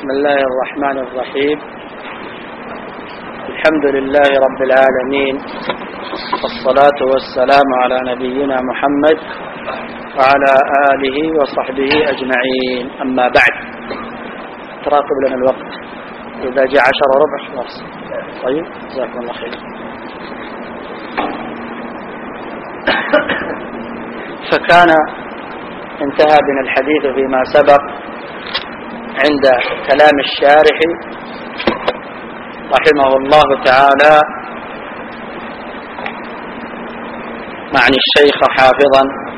بسم الله الرحمن الرحيم. الحمد لله رب العالمين، والصلاة والسلام على نبينا محمد وعلى آله وصحبه أجمعين. أما بعد، تراقب لنا الوقت، إذا جاء 10:15 خلاص. طيب، جزاكم الله خير. فكان انتهى بنا الحديث فيما سبق عند كلام الشارح رحمه الله تعالى معني الشيخ حافظا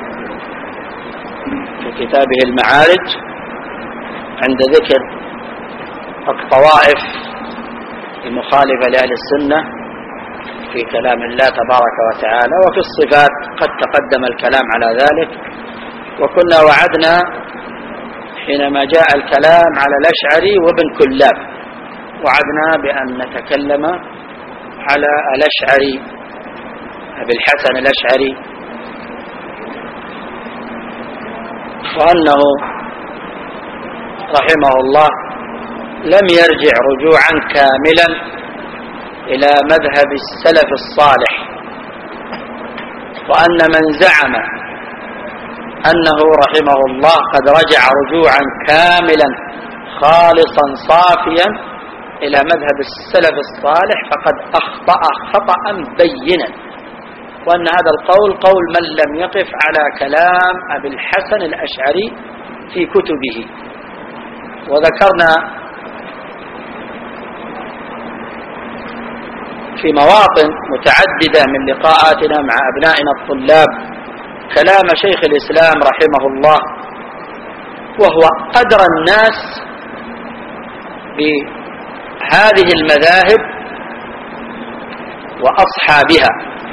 في كتابه المعارج عند ذكر الطوائف المخالفة لأهل السنة في كلام الله تبارك وتعالى، وفي الصفات قد تقدم الكلام على ذلك. وكنا وعدنا حينما جاء الكلام على الأشعري وابن كلاب، وعدنا بأن نتكلم على الأشعري أبي الحسن الأشعري، وأنه رحمه الله لم يرجع رجوعا كاملا إلى مذهب السلف الصالح، وأن من زعم أنه رحمه الله قد رجع رجوعا كاملا خالصا صافيا إلى مذهب السلف الصالح فقد أخطأ خطأ بينا، وأن هذا القول قول من لم يقف على كلام أبي الحسن الأشعري في كتبه. وذكرنا في مواطن متعددة من لقاءاتنا مع أبنائنا الطلاب كلام شيخ الإسلام رحمه الله، وهو أدرى الناس بهذه المذاهب وأصحابها،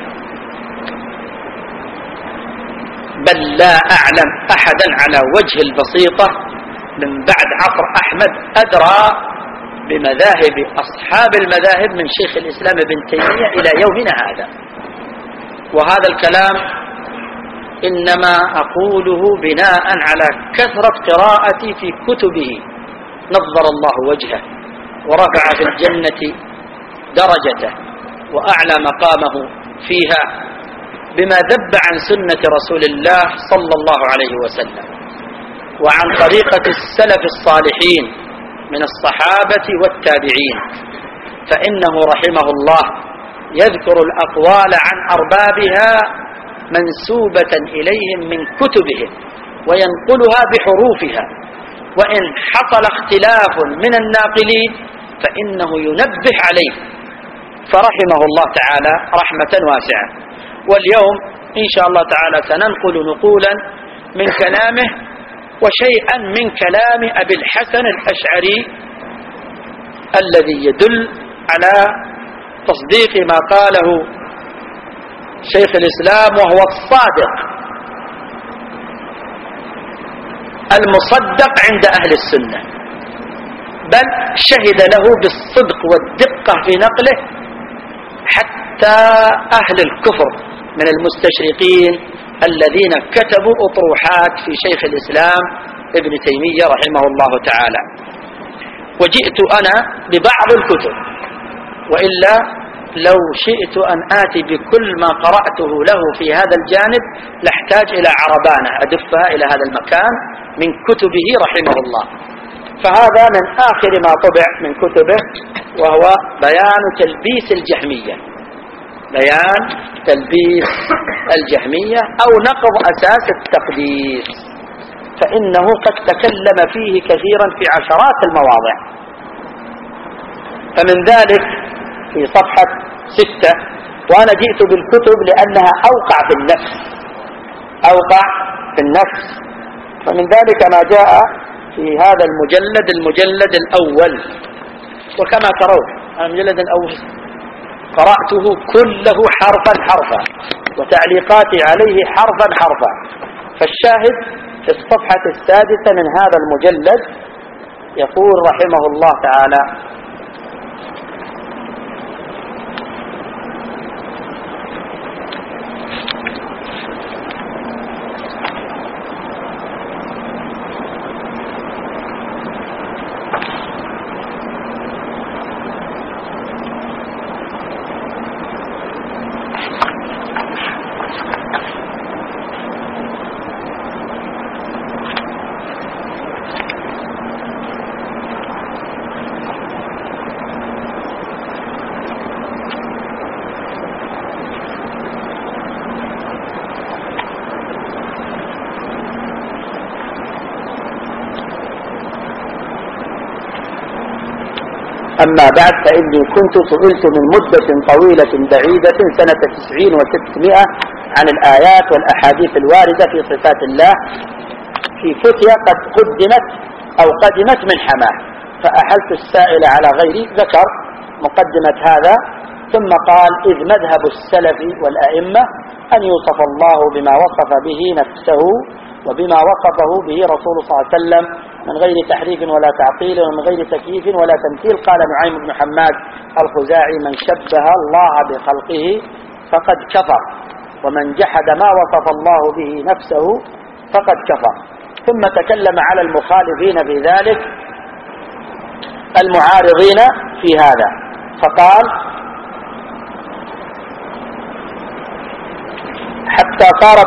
بل لا أعلم أحدا على وجه البسيطة من بعد عصر أحمد أدرى بمذاهب أصحاب المذاهب من شيخ الإسلام ابن تيمية إلى يومنا هذا. وهذا الكلام إنما أقوله بناء على كثرة قراءتي في كتبه، نظر الله وجهه ورفع في الجنة درجته وأعلى مقامه فيها بما ذب عن سنة رسول الله صلى الله عليه وسلم وعن طريقة السلف الصالحين من الصحابة والتابعين، فإنه رحمه الله يذكر الأقوال عن أربابها منسوبة إليهم من كتبهم وينقلها بحروفها، وإن حصل اختلاف من الناقلين فإنه ينبه عليه، فرحمه الله تعالى رحمة واسعة. واليوم إن شاء الله تعالى سننقل نقولا من كلامه وشيئا من كلام أبي الحسن الأشعري الذي يدل على تصديق ما قاله شيخ الإسلام، وهو الصادق المصدق عند أهل السنة، بل شهد له بالصدق والدقة في نقله حتى أهل الكفر من المستشرقين الذين كتبوا أطروحات في شيخ الإسلام ابن تيمية رحمه الله تعالى. وجئت أنا ببعض الكتب، وإلا لو شئت أن آتي بكل ما قرأته له في هذا الجانب لاحتاج إلى عربانة أدفها إلى هذا المكان من كتبه رحمه الله. فهذا من آخر ما طبع من كتبه، وهو بيان تلبيس الجهمية، بيان تلبيس الجهمية أو نقض أساس التقديس، فإنه قد تكلم فيه كثيرا في عشرات المواضع. فمن ذلك في صفحة 6، وأنا جئت بالكتب لأنها أوقع في النفس، أوقع في النفس. فمن ذلك ما جاء في هذا المجلد الأول، وكما ترون المجلد الأول قرأته كله حرفا حرفا وتعليقاتي عليه حرفا حرفا. فالشاهد في الصفحة 6 من هذا المجلد يقول رحمه الله تعالى: أما بعد، فإني كنت سئلت من مدة طويلة بعيدة سنة 90 و600 عن الآيات والأحاديث الواردة في صفات الله في فتية قد قدمت من حماه، فأحلت السائل على غيري. ذكر مقدمة هذا ثم قال: إذ مذهب السلف والأئمة أن يوصف الله بما وصف به نفسه وبما وصفه به رسول صلى الله عليه وسلم من غير تحريف ولا تعطيل ومن غير تكييف ولا تمثيل. قال نعيم بن حماد الخزاعي: من شبه الله بخلقه فقد كفر، ومن جحد ما وصف الله به نفسه فقد كفر. ثم تكلم على المخالفين في ذلك المعارضين في هذا، فقال: حتى صارت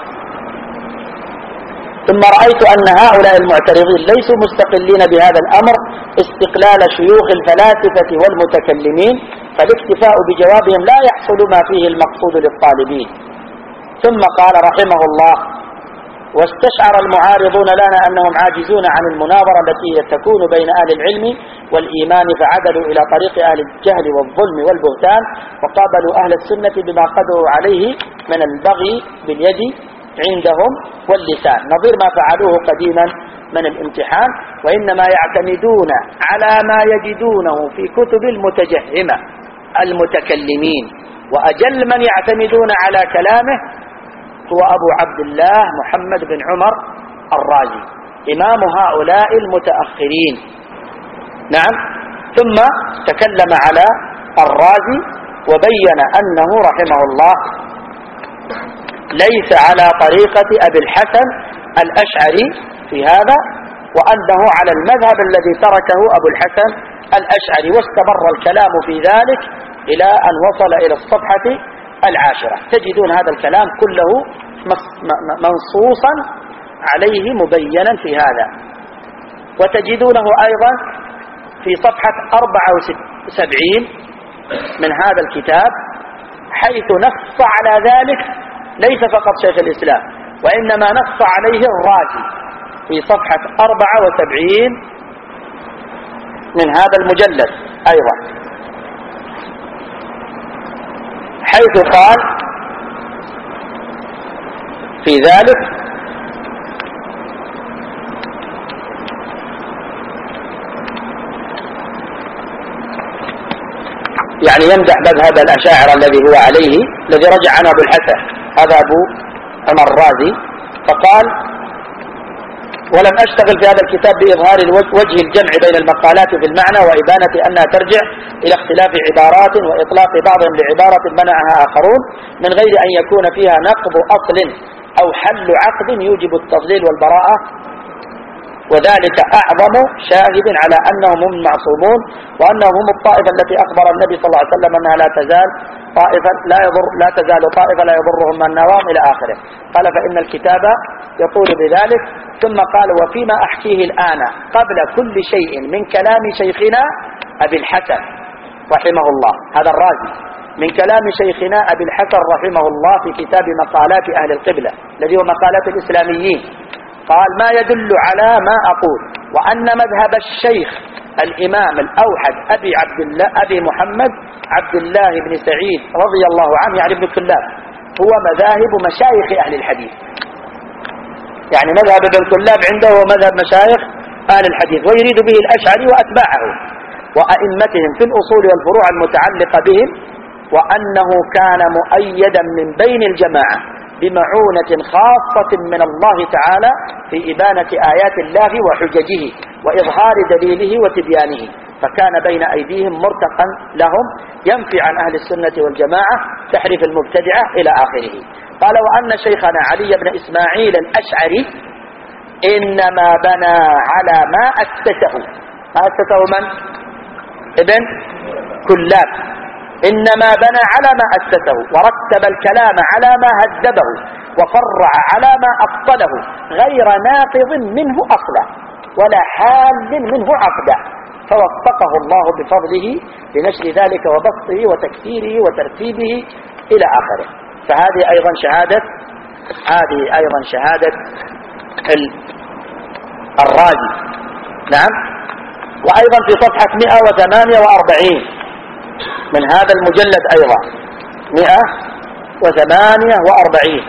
ثم رأيت أن هؤلاء المعترضين ليسوا مستقلين بهذا الأمر استقلال شيوخ الفلاسفة والمتكلمين، فالاكتفاء بجوابهم لا يحصل ما فيه المقصود للطالبين. ثم قال رحمه الله: واستشعر المعارضون لنا أنهم عاجزون عن المناظرة التي تكون بين أهل العلم والإيمان، فعدلوا إلى طريق أهل الجهل والظلم والبهتان، وقابلوا أهل السنة بما قدروا عليه من البغي باليد عندهم واللسان، نظير ما فعلوه قديما من الامتحان. وإنما يعتمدون على ما يجدونه في كتب المتجهمة المتكلمين، وأجل من يعتمدون على كلامه هو أبو عبد الله محمد بن عمر الرازي، إمام هؤلاء المتأخرين. نعم. ثم تكلم على الرازي وبين أنه رحمه الله ليس على طريقة أبي الحسن الأشعري في هذا، وأنه على المذهب الذي تركه أبو الحسن الأشعري، واستمر الكلام في ذلك إلى أن وصل إلى الصفحة 10. تجدون هذا الكلام كله منصوصا عليه مبينا في هذا، وتجدونه أيضا في صفحة 74 من هذا الكتاب، حيث نص على ذلك ليس فقط شيخ الإسلام، وإنما نص عليه الرازي في صفحة 74 من هذا المجلد أيضا، حيث قال في ذلك: يعني يمدح مذهب الأشاعرة الذي هو عليه، الذي رجع عنه أبو الحسن، هذا أبو عمر الرازي. فقال: ولم أشتغل في هذا الكتاب بإظهار وجه الجمع بين المقالات في المعنى وإبانة أنها ترجع إلى اختلاف عبارات وإطلاق بعضهم لعبارة منعها آخرون، من غير أن يكون فيها نقض أصل أو حل عقد يوجب التضليل والبراءة، وذلك أعظم شاهد على أنهم هم المعصومون، وأنهم هم الطائفة التي أخبر النبي صلى الله عليه وسلم أنها لا تزال طائفة لا يضرهم من نواهم إلى آخره. قال: فإن الكتاب يطول بذلك. ثم قال: وفيما أحكيه الآن قبل كل شيء من كلام شيخنا أبي الحسن رحمه الله، هذا الرازي، من كلام شيخنا أبي الحسن رحمه الله في كتاب مقالات أهل القبلة الذي هو مقالات الإسلاميين، قال: ما يدل على ما أقول، وأن مذهب الشيخ الإمام الأوحد أبي محمد عبد الله بن سعيد رضي الله عنه، يعني ابن كلاب، هو مذاهب مشايخ أهل الحديث، يعني مذهب ابن كلاب عنده هو مذهب مشايخ أهل الحديث، ويريد به الأشعري وأتباعه وأئمتهم في الأصول والفروع المتعلقة بهم، وأنه كان مؤيدا من بين الجماعة بمعونة خاصة من الله تعالى في إبانة آيات الله وحججه وإظهار دليله وتبيانه، فكان بين أيديهم مرتقا لهم ينفي عن أهل السنة والجماعة تحريف المبتدعة إلى آخره. قال: وأن شيخنا علي بن إسماعيل الأشعري إنما بنى على ما أسسه من؟ ابن كلاب. إنما بنى على ما أسسه، ورتب الكلام على ما هذبه، وفرع على ما أبطله، غير ناقض منه أصلا ولا حال منه عقدا، فوفقه الله بفضله لنشر ذلك وبسطه وتكثيره وترتيبه إلى آخره. فهذه أيضا شهادة الرازي. نعم. وأيضا في صفحة 148 من هذا المجلد أيضا 148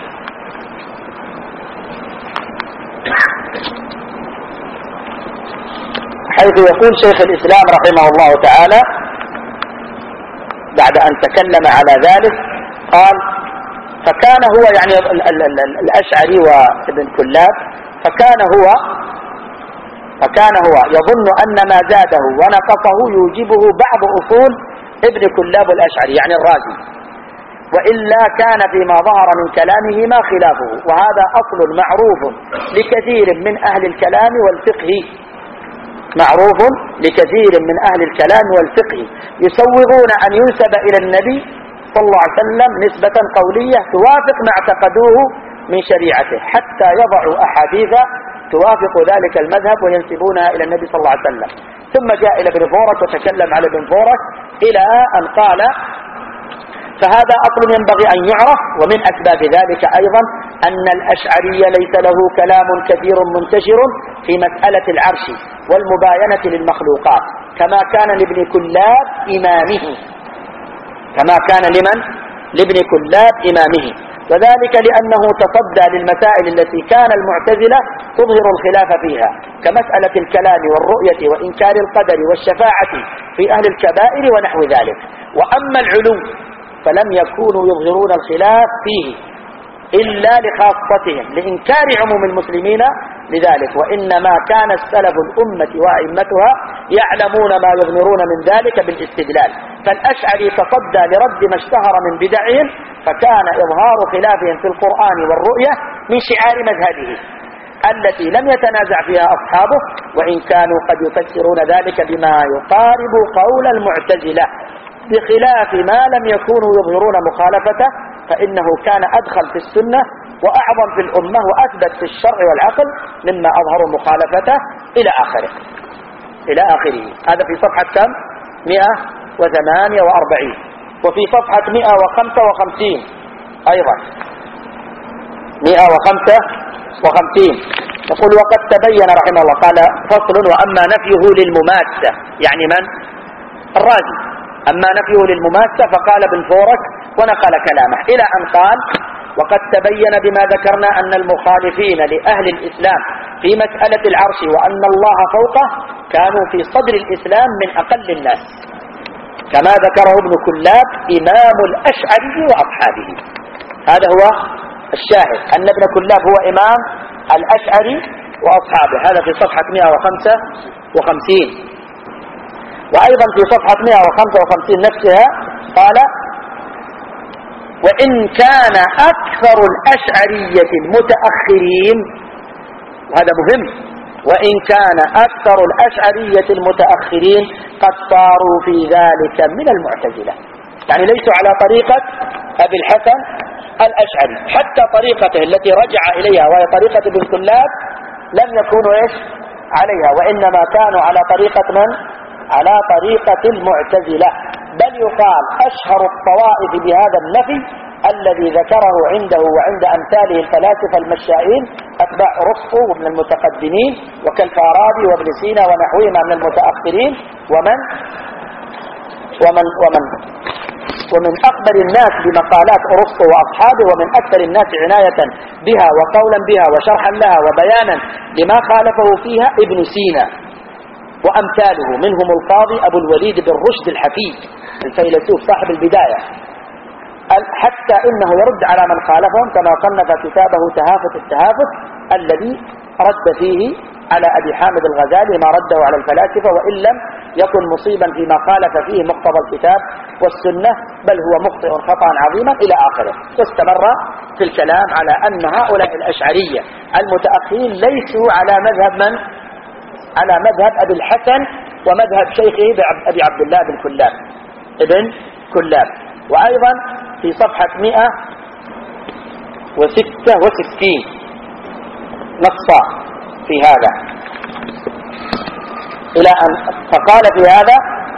حيث يقول شيخ الإسلام رحمه الله تعالى بعد أن تكلم على ذلك قال: فكان هو يعني الأشعري وابن كلاب فكان هو يظن أن ما زاده ونقصه يوجبه بعض أصول ابن كلاب الأشعري يعني الرازي، وإلا كان فيما ظهر من كلامه ما خلافه، وهذا أصل معروف لكثير من أهل الكلام والفقه، معروف لكثير من أهل الكلام والفقه يسوغون أن ينسب إلى النبي صلى الله عليه وسلم نسبة قولية توافق ما اعتقدوه من شريعته، حتى يضعوا أحاديث توافق ذلك المذهب وينسبونها إلى النبي صلى الله عليه وسلم. ثم جاء إلى ابن فورك وتكلم على ابن فورك إلى أن قال: فهذا أصل ينبغي أن يعرف، ومن أسباب ذلك أيضا أن الأشعري ليس له كلام كثير منتشر في مسألة العرش والمباينة للمخلوقات، كما كان لابن كلاب إمامه، كما كان لابن كلاب إمامه، وذلك لأنه تصدى للمسائل التي كان المعتزلة تظهر الخلاف فيها، كمسألة الكلام والرؤية وإنكار القدر والشفاعة في أهل الكبائر ونحو ذلك. وأما العلو فلم يكونوا يظهرون الخلاف فيه إلا لخاصتهم لإنكار عموم المسلمين لذلك، وإنما كان السلف الأمة وأئمتها يعلمون ما يظهرون من ذلك بالاستدلال، فالأشعري تصدى لرد ما اشتهر من بدعهم، فكان إظهار خلافهم في القرآن والرؤية من شعار مذهبه التي لم يتنازع فيها أصحابه، وإن كانوا قد يفسرون ذلك بما يقارب قول المعتزلة، بخلاف ما لم يكونوا يظهرون مخالفته، فإنه كان أدخل في السنة وأعظم في الأمة وأثبت في الشرع والعقل مما أظهروا مخالفته إلى آخره. هذا في صفحة كم؟ 148. وفي صفحة 155 أيضا 155 يقول: وقد تبين رحمه الله قال: فصل: وأما نفيه للمماسة، يعني من؟ الرازي. أما نفيه للمماسة فقال ابن فورك ونقل كلامه إلى أن قال: وقد تبين بما ذكرنا أن المخالفين لأهل الإسلام في مسألة العرش وأن الله فوقه كانوا في صدر الإسلام من أقل الناس، كما ذكره ابن كلاب إمام الأشعري وأصحابه. هذا هو الشاهد، أن ابن كلاب هو إمام الأشعري وأصحابه. هذا في صفحة 155. وأيضا في صفحة 155 نفسها قال: وإن كان أكثر الأشعرية المتأخرين، وهذا مهم، وإن كان أكثر الأشعرية المتأخرين قد صاروا في ذلك من المعتزلة، يعني ليسوا على طريقة أبي الحسن الأشعري، حتى طريقته التي رجع إليها وهي طريقة ابن كلاب لم يكونوا عليها، وإنما كانوا على طريقة من؟ على طريقة المعتزلة. بل يقال أشهر الطوائف بهذا النفي الذي ذكره عنده وعند أمثاله الفلاسفة المشائين أتباع أرسطو ومن المتقدمين وكالفارابي وابن سينا ونحوهما من المتأخرين ومن أخبر الناس بمقالات أرسطو وأصحابه، ومن أكثر الناس عناية بها وقولا بها وشرحا لها وبيانا لما خالفه فيها ابن سينا وأمثاله، منهم القاضي أبو الوليد بن رشد الحفيد الفيلسوف صاحب البداية، حتى إنه يرد على من خالفهم، كما صنف كتابه تهافت التهافت الذي رد فيه على أبي حامد الغزالي ما رده على الفلاسفة، وإن لم يكن مصيبا فيما خالف فيه مقتضى الكتاب والسنة، بل هو مخطئ خطأ عظيما إلى آخره. واستمر في الكلام على أن هؤلاء الأشعرية المتأخرين ليسوا على مذهب من؟ على مذهب أبي الحسن ومذهب شيخه أبي عبد الله بن كلاب ابن كلاب. وأيضا في صفحة 166 نص في هذا إلى أن فقال في هذا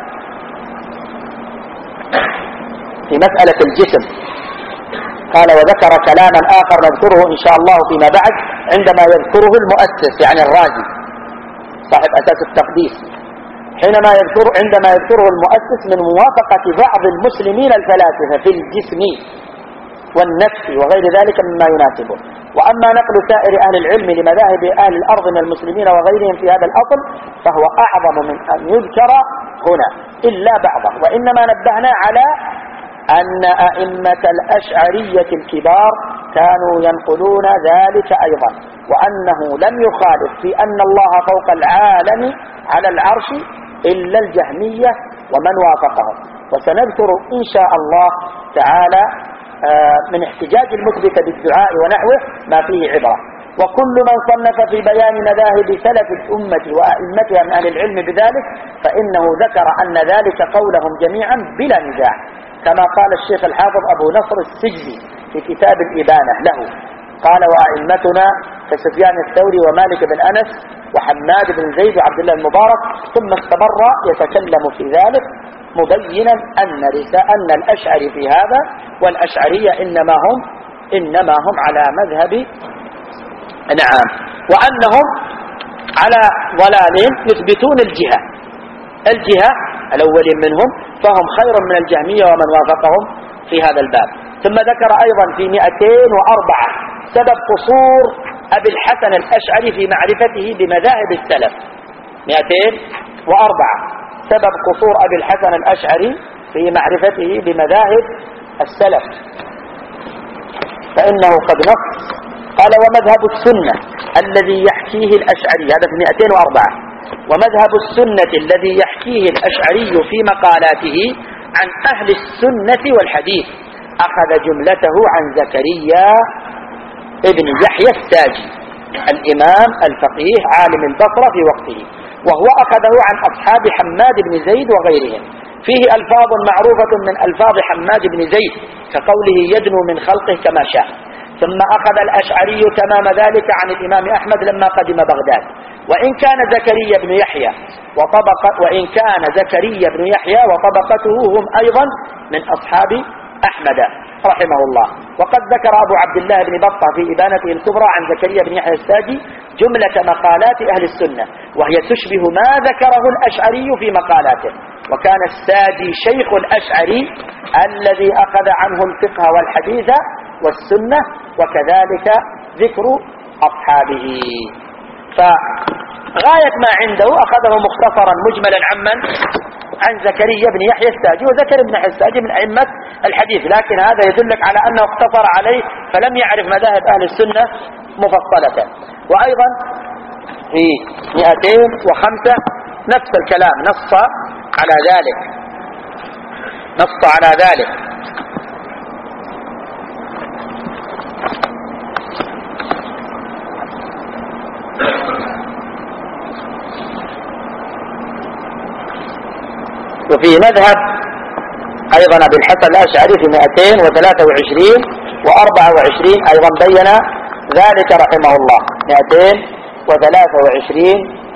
في مسألة الجسم، قال: وذكر كلاما آخر نذكره إن شاء الله فيما بعد عندما يذكره المؤسس يعني الرازي صاحب أساس التقديس، عندما يذكره المؤسس من موافقة بعض المسلمين الفلاسفة في الجسم والنفس وغير ذلك مما يناسبه. وأما نقل سائر أهل العلم لمذاهب أهل الأرض من المسلمين وغيرهم في هذا الأصل فهو أعظم من أن يذكر هنا إلا بعضه. وإنما نبهنا على أن أئمة الأشعرية الكبار كانوا ينقلون ذلك أيضا، وأنه لم يخالف في أن الله فوق العالم على العرش إلا الجهمية ومن وافقهم. وسنذكر إن شاء الله تعالى من احتجاج المثبت بالدعاء ونحوه ما فيه عبرة. وكل من صنف في بيان مذاهب سلف الأمة وأئمتها من أهل العلم بذلك فإنه ذكر أن ذلك قولهم جميعا بلا نزاع، كما قال الشيخ الحافظ أبو نصر السجزي في كتاب الإبانة له، قال وأئمتنا كسفيان الثوري ومالك بن أنس وحماد بن زيد وعبد الله المبارك، ثم استمر يتكلم في ذلك مبينا أن الأشعري في هذا والأشعرية إنما هم على مذهب نعم، وأنهم على ضلال يثبتون الجهة الأولين منهم، فهم خير من الجهمية ومن وافقهم في هذا الباب. ثم ذكر أيضا في 204 سبب قصور أبي الحسن الأشعري في معرفته بمذاهب السلف. 204 سبب قصور أبي الحسن الأشعري في معرفته بمذاهب السلف، فإنه قد نص قال ومذهب السنة الذي يحكيه الأشعري، هذا في 204، ومذهب السنة الذي يحكيه الأشعري في مقالاته عن أهل السنة والحديث أخذ جملته عن زكريا ابن يحيى الساجي الإمام الفقيه عالم البصرة في وقته، وهو أخذه عن أصحاب حماد بن زيد وغيرهم، فيه ألفاظ معروفة من ألفاظ حماد بن زيد كقوله يدنو من خلقه كما شاء. ثم أخذ الأشعري تمام ذلك عن الإمام أحمد لما قدم بغداد. وإن كان زكريا بن يحيى وطبقته هم أيضا من أصحاب أحمد رحمه الله. وقد ذكر أبو عبد الله بن بطة في إبانته الكبرى عن زكريا بن يحيى الساجي جملة مقالات أهل السنة، وهي تشبه ما ذكره الأشعري في مقالاته. وكان الساجي شيخ الأشعري الذي أخذ عنه الفقه والحديث والسنة، وكذلك ذكر أصحابه. فغاية ما عنده أخذه مختصرا مجملا عن زكريا بن يحيى الساجي، وزكريا بن يحيى الساجي من أئمة الحديث، لكن هذا يدلك على أنه اقتصر عليه فلم يعرف مذاهب أهل السنة مفصلة. وأيضا في 205 نفس الكلام نص على ذلك. وفي مذهب أيضا أبي الحسن الأشعري في 223 و24 أيضا بين ذلك رحمه الله، 223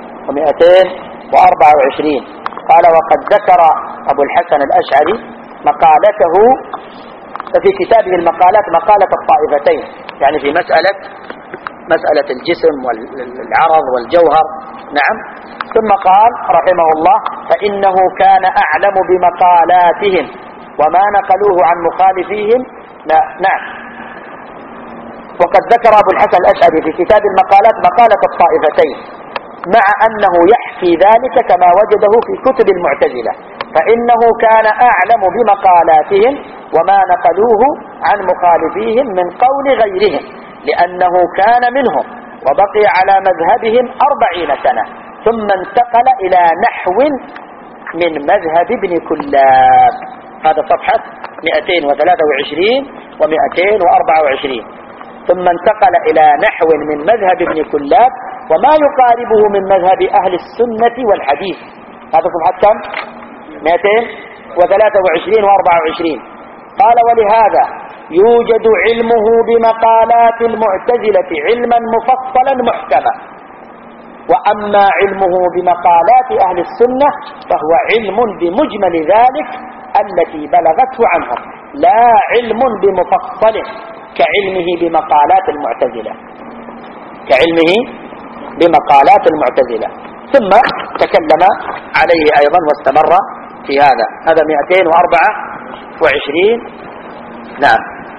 و224 قال وقد ذكر أبو الحسن الأشعري مقالته في كتابه المقالات مقالة الطائفتين، يعني في مسألة الجسم والعرض والجوهر. نعم. ثم قال رحمه الله فإنه كان أعلم بمقالاتهم وما نقلوه عن مخالفيهم. نعم. وقد ذكر أبو الحسن الأشعري في كتاب المقالات مقالة الطائفتين، مع أنه يحكي ذلك كما وجده في كتب المعتزلة، فإنه كان أعلم بمقالاتهم وما نقلوه عن مخالفيهم من قول غيرهم، لأنه كان منهم وبقي على مذهبهم 40 سنة، ثم انتقل إلى نحو من مذهب ابن كلاب. هذا صفحة 223 و224. ثم انتقل إلى نحو من مذهب ابن كلاب وما يقاربه من مذهب أهل السنة والحديث. هذا صفحة كم؟ 223 و24. قال ولهذا يوجد علمه بمقالات المعتزلة علما مفصلا محكما، وأما علمه بمقالات أهل السنة فهو علم بمجمل ذلك التي بلغته عنهم، لا علم بمفصل كعلمه بمقالات المعتزلة. ثم تكلم عليه أيضا واستمر في هذا 224. نعم.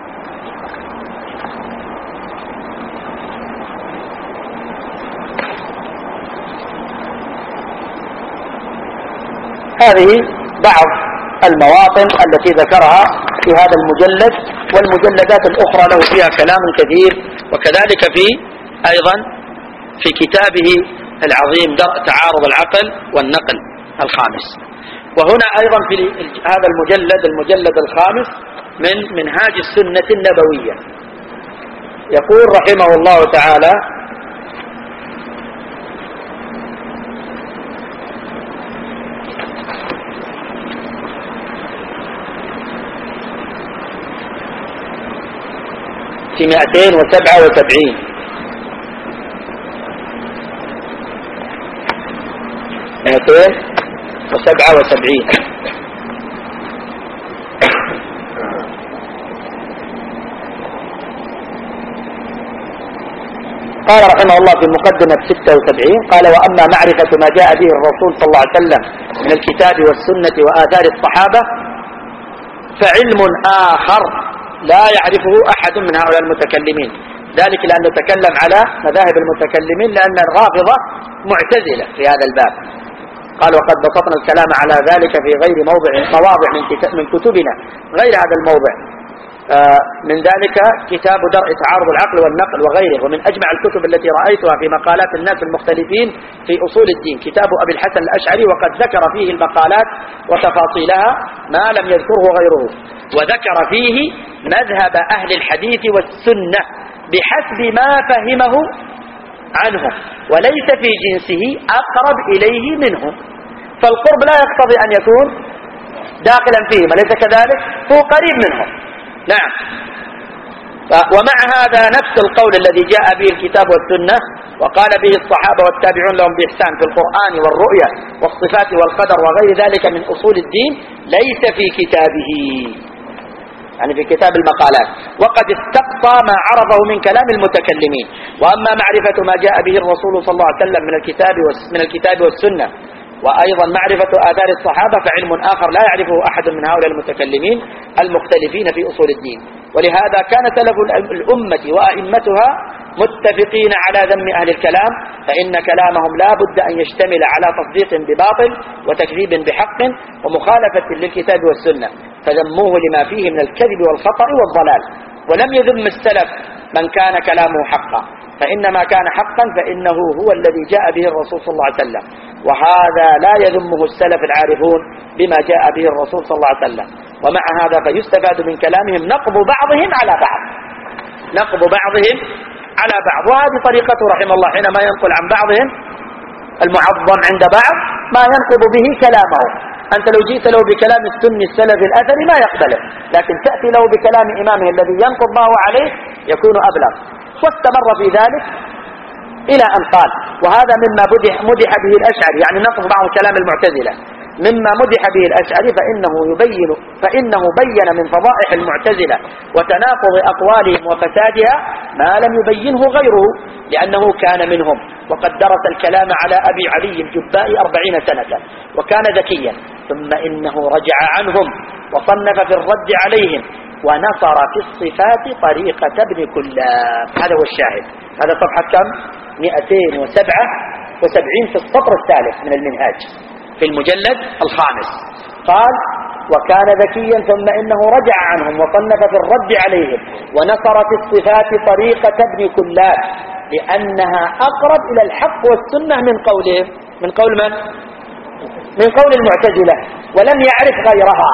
هذه بعض المواطن التي ذكرها في هذا المجلد، والمجلدات الأخرى له فيها كلام كثير، وكذلك أيضا في كتابه العظيم درء تعارض العقل والنقل الخامس. وهنا أيضا في هذا المجلد الخامس من منهاج السنة النبوية يقول رحمه الله تعالى: في 277 قال رحمه الله في مقدمة 76: قال: وأما معرفة ما جاء به الرسول صلى الله عليه وسلم من الكتاب والسنة وآثار الصحابة فعلم آخر لا يعرفه أحد من هؤلاء المتكلمين. ذلك لأن نتكلم على مذاهب المتكلمين، لأن الرافضة معتزلة في هذا الباب. قال: وقد بسطنا الكلام على ذلك في غير مواضع من كتبنا غير هذا الموضع. من ذلك كتاب درء تعارض العقل والنقل وغيره. ومن أجمع الكتب التي رأيتها في مقالات الناس المختلفين في أصول الدين كتاب أبي الحسن الأشعري، وقد ذكر فيه المقالات وتفاصيلها ما لم يذكره غيره، وذكر فيه مذهب أهل الحديث والسنة بحسب ما فهمه عنهم، وليس في جنسه أقرب إليه منهم، فالقرب لا يقتضي أن يكون داخلا فيهم، أليس كذلك؟ هو قريب منهم. نعم. ومع هذا نفس القول الذي جاء به الكتاب والسنة وقال به الصحابة والتابعون لهم بإحسان في القرآن والرؤية والصفات والقدر وغير ذلك من أصول الدين ليس في كتابه، يعني في كتاب المقالات، وقد استقصى ما عرضه من كلام المتكلمين. وأما معرفة ما جاء به الرسول صلى الله عليه وسلم من الكتاب والسنة وأيضا معرفة آثار الصحابة فعلم آخر لا يعرفه أحد من هؤلاء المتكلمين المختلفين في أصول الدين. ولهذا كان سلف الأمة وأئمتها متفقين على ذم أهل الكلام، فإن كلامهم لا بد أن يشتمل على تصديق بباطل وتكذيب بحق ومخالفة للكتاب والسنة، فذموه لما فيه من الكذب والخطأ والضلال. ولم يذم السلف من كان كلامه حقا، فإنما كان حقا فإنه هو الذي جاء به الرسول صلى الله عليه وسلم، وهذا لا يذمه السلف العارفون بما جاء به الرسول صلى الله عليه وسلم. ومع هذا فيستفاد من كلامهم نقض بعضهم على بعض، نقض بعضهم على بعض. وهذه طريقته رحمه الله حينما ينقل عن بعضهم المعظم عند بعض ما ينقض به كلامه. أنت لو جئت له بكلام السني السلفي الأثري ما يقبله، لكن تأتي له بكلام إمامه الذي ينقض ما هو عليه يكون أبلغ. واستمر في ذلك إلى أن قال: وهذا مما مدح به الأشعري، يعني نقض بعض كلام المعتزلة، مما مدح به الأشعري فإنه بين من فضائح المعتزلة وتناقض أقوالهم وفسادها ما لم يبينه غيره، لأنه كان منهم، وقد درس الكلام على أبي علي الجبائي 40 سنة وكان ذكيا، ثم إنه رجع عنهم وصنف في الرد عليهم ونصر في الصفات طريقة ابن كلاب. هذا هو الشاهد. هذا صفحة كم؟ 277 في السطر الثالث من المنهاج في المجلد الخامس. قال: وكان ذكيا ثم إنه رجع عنهم وصنف في الرد عليهم ونصر في الصفات طريقة ابن كلاب، لأنها أقرب إلى الحق والسنة من قولهم. من قول من؟ من قول المعتزلة. ولم يعرف غيرها،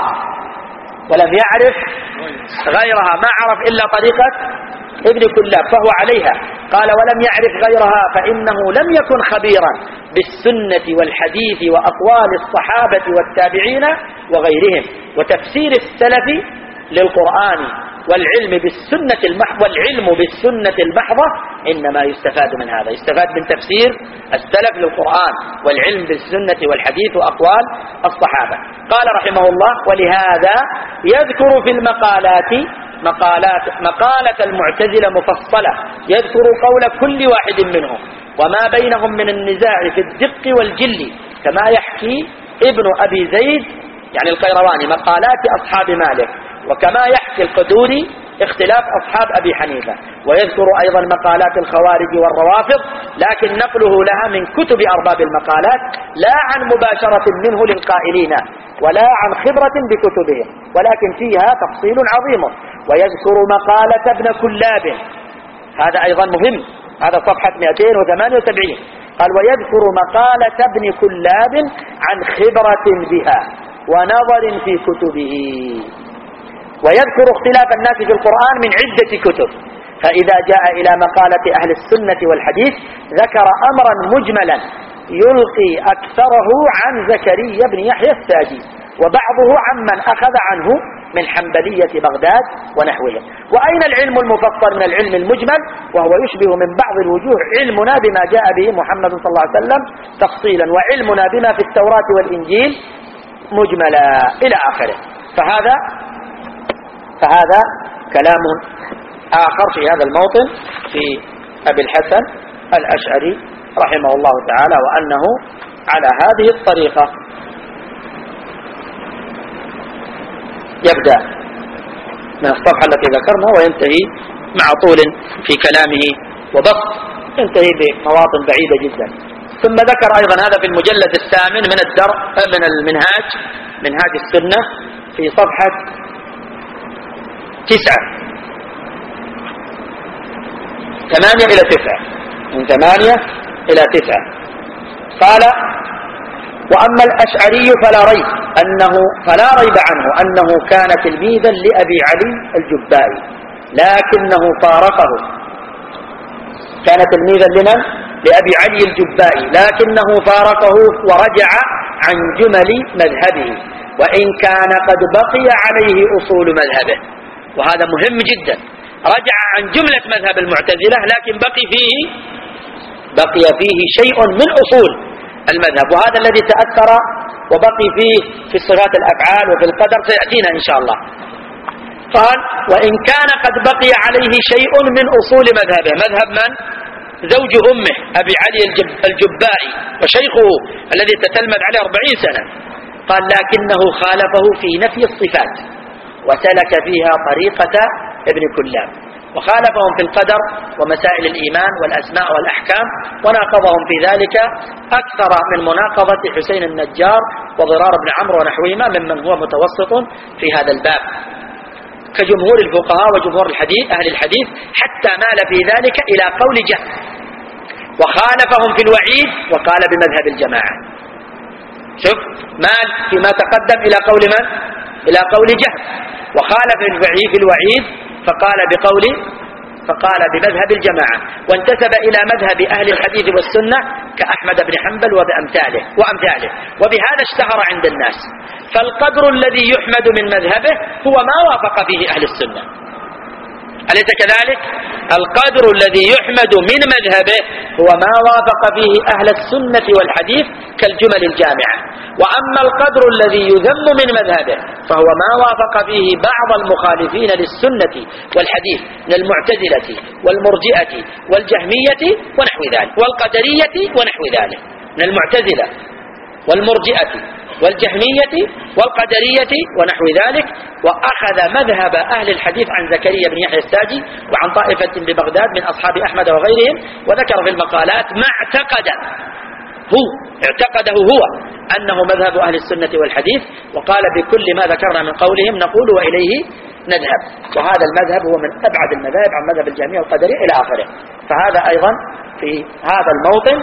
ما عرف إلا طريقة ابن كلاب فهو عليها. قال: ولم يعرف غيرها فإنه لم يكن خبيرا بالسنة والحديث وأقوال الصحابة والتابعين وغيرهم وتفسير السلف للقرآن والعلم بالسنة المحضة إنما يستفاد من هذا، يستفاد من تفسير السلف للقرآن والعلم بالسنة والحديث وأقوال الصحابة. قال رحمه الله: ولهذا يذكر في المقالات مقالة المعتزلة مفصلة، يذكر قول كل واحد منهم وما بينهم من النزاع في الدق والجل كما يحكي ابن أبي زيد يعني القيرواني مقالات أصحاب مالك، وكما يحكي القدوري اختلاف أصحاب أبي حنيفة، ويذكر أيضا مقالات الخوارج والروافض، لكن نقله لها من كتب أرباب المقالات لا عن مباشرة منه للقائلين ولا عن خبرة بكتبهم، ولكن فيها تفصيل عظيم. ويذكر مقالة ابن كلاب، هذا أيضا مهم، هذا صفحة 278، قال ويذكر مقالة ابن كلاب عن خبرة بها ونظر في كتبه. ويذكر اختلاف الناس في القرآن من عدة كتب، فإذا جاء إلى مقالة أهل السنة والحديث ذكر أمرا مجملا يلقي أكثره عن زكريا بن يحيى الساجي، وبعضه عمن أخذ عنه من حنبلية بغداد ونحوهم. وأين العلم المفصل من العلم المجمل؟ وهو يشبه من بعض الوجوه علمنا بما جاء به محمد صلى الله عليه وسلم تفصيلا، وعلمنا بما في التوراة والإنجيل مجملا إلى آخره. فهذا كلام آخر في هذا الموطن في أبي الحسن الأشعري رحمه الله تعالى، وأنه على هذه الطريقة يبدأ من الصفحة التي ذكرنا وينتهي مع طول في كلامه وبسط، ينتهي بمواطن بعيدة جدا. ثم ذكر أيضا هذا في المجلد الثامن من المنهاج، منهاج السنة، في صفحة 9 8 إلى 9، من 8 إلى 9 قال: وأما الأشعري فلا ريب عنه أنه كان تلميذا لأبي علي الجبائي، لكنه فارقه. كان تلميذا لمن؟ لأبي علي الجبائي، لكنه فارقه ورجع عن جمل مذهبه، وإن كان قد بقي عليه أصول مذهبه. وهذا مهم جدا، رجع عن جملة مذهب المعتزلة لكن بقي فيه شيء من أصول المذهب، وهذا الذي تأثر وبقي فيه في صفات الأفعال وفي القدر سيأتينا إن شاء الله. قال: وإن كان قد بقي عليه شيء من أصول مذهبه. مذهب من؟ زوج أمه أبي علي الجبائي وشيخه الذي تتلمذ عليه 40 سنة. قال: لكنه خالفه في نفي الصفات وسلك فيها طريقة ابن كلاب، وخالفهم في القدر ومسائل الإيمان والأسماء والأحكام، وناقضهم في ذلك أكثر من مناقضة حسين النجار وضرار بن عمرو ونحوهما ممن هو متوسط في هذا الباب كجمهور الفقهاء وجمهور أهل الحديث، حتى مال في ذلك إلى قول جهم، وخالفهم في الوعيد وقال بمذهب الجماعة. شوف، مال فيما تقدم إلى قول من؟ إلى قول جهم، وخالف في الوعيد فقال بمذهب الجماعة، وانتسب إلى مذهب أهل الحديث والسنة كأحمد بن حنبل وأمثاله، وبهذا اشتهر عند الناس. فالقدر الذي يحمد من مذهبه هو ما وافق فيه أهل السنة، أليس كذلك؟ القدر الذي يحمد من مذهبه هو ما وافق فيه أهل السنة والحديث كالجمل الجامعة. وأما القدر الذي يذم من مذهبه فهو ما وافق فيه بعض المخالفين للسنة والحديث من المعتزلة والمرجئة والجهمية ونحو ذلك، والقدرية ونحو ذلك، من المعتزلة والمرجئة والجهمية والقدرية ونحو ذلك. وأخذ مذهب أهل الحديث عن زكريا بن يحيى الساجي وعن طائفة ببغداد من أصحاب أحمد وغيرهم، وذكر في المقالات ما اعتقده هو أنه مذهب أهل السنة والحديث، وقال بكل ما ذكرنا من قولهم نقول وإليه نذهب، وهذا المذهب هو من أبعد المذاهب عن مذهب الجهمية والقدرية إلى آخره. فهذا أيضا في هذا الموطن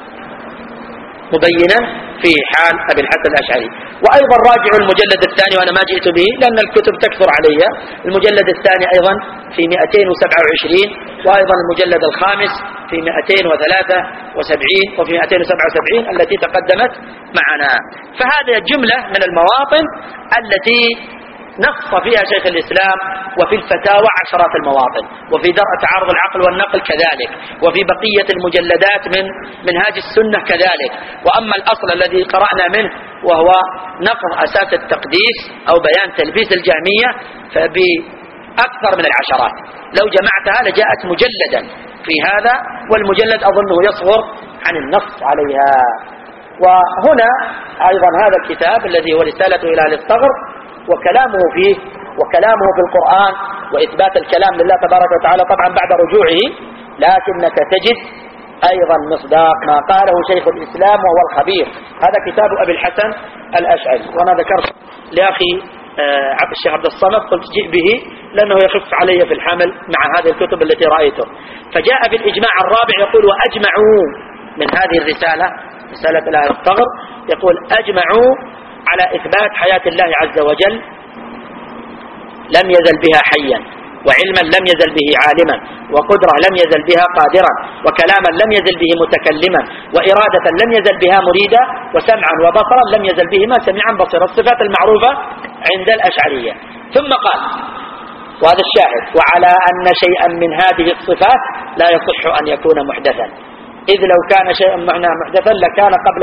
مبينا في حال أبي الحسن الأشعري. وأيضا راجع المجلد الثاني، وأنا ما جئت به لأن الكتب تكثر علي، المجلد الثاني أيضا في 227، وأيضا المجلد الخامس في 273 وفي 277 التي تقدمت معنا. فهذا جملة من المواطن التي نص فيها شيخ الإسلام، وفي الفتاوى عشرات المواطن، وفي درء تعارض العقل والنقل كذلك، وفي بقية المجلدات من منهاج السنة كذلك. وأما الأصل الذي قرأنا منه وهو نقض أساس التقديس أو بيان تلبيس الجهمية فبأكثر من العشرات، لو جمعتها لجاءت مجلدا في هذا، والمجلد أظنه يصغر عن النص عليها. وهنا أيضا هذا الكتاب الذي هو رسالة إلى أهل الثغر، وكلامه فيه وكلامه في القرآن وإثبات الكلام لله تبارك وتعالى طبعا بعد رجوعه، لكنك تجد أيضا مصداق ما قاله شيخ الإسلام وهو الخبير. هذا كتاب أبي الحسن الأشعري. وأنا ذكرت لأخي الشيخ عبد الصمد قلت جئ به لأنه يخف علي في الحمل مع هذه الكتب التي رأيته. فجاء بالإجماع الرابع يقول وأجمعوا من هذه الرسالة، رسالة أهل الثغر، يقول أجمعوا على إثبات حياة الله عز وجل لم يزل بها حيا، وعلما لم يزل به عالما، وقدرة لم يزل بها قادرا، وكلاما لم يزل به متكلما، وإرادة لم يزل بها مريدا، وسمعا وبصرا لم يزل بهما سميعا بصيرا، الصفات المعروفة عند الأشعرية. ثم قال وهذا الشاهد وعلى أن شيئا من هذه الصفات لا يصح أن يكون محدثا، إذ لو كان شيئا معناه محدثا لكان قبل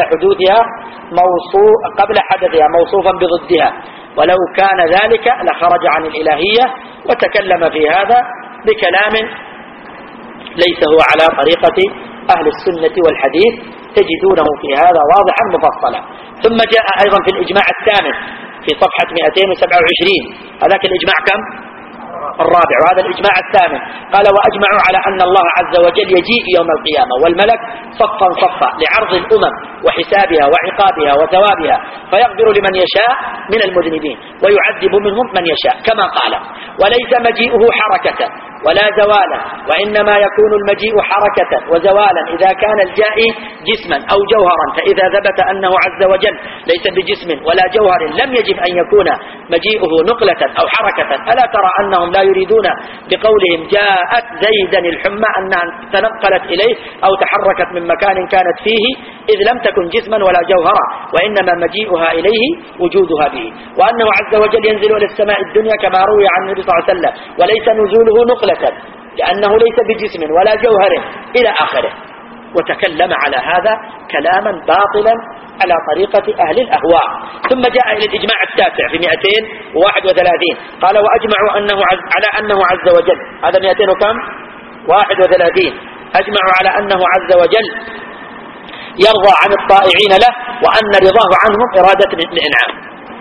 حدثها موصوفا بضدها، ولو كان ذلك لخرج عن الإلهية وتكلم في هذا بكلام ليس هو على طريقة أهل السنة والحديث، تجدونه في هذا واضحا مفصلا. ثم جاء أيضا في الإجماع الثامن في صفحة 227، هذاك الإجماع كم؟ الرابع، وهذا الإجماع الثامن. قال وأجمعوا على أن الله عز وجل يجيء يوم القيامة والملك صفا صفا لعرض الأمم وحسابها وعقابها وثوابها، فيغفر لمن يشاء من المذنبين ويعذب منهم من يشاء كما قال، وليس مجيئه حركة ولا زوالا، وإنما يكون المجيء حركة وزوالا إذا كان الجائي جسما أو جوهرا، فإذا ثبت أنه عز وجل ليس بجسم ولا جوهر لم يجب أن يكون مجيئه نقلة أو حركة. ألا ترى أنهم لا يريدون بقولهم جاءت زيدا الحمى أنها تنقلت إليه أو تحركت من مكان كانت فيه، إذ لم تكن جسما ولا جوهرا، وإنما مجيئها إليه وجودها به، وأنه عز وجل ينزل إلى السماء الدنيا كما روي عن النبي صلى الله عليه وسلم، وليس نزوله نقلة لأنه ليس بجسم ولا جوهر إلى آخره. وتكلم على هذا كلاما باطلا على طريقة أهل الأهواء. ثم جاء إلى الإجماع التاسع في 231، قال وأجمعوا على أنه عز وجل، هذا 200 وكم؟ 31، أجمعوا على أنه عز وجل يرضى عن الطائعين له، وأن رضاه عنهم إرادة الإنعام،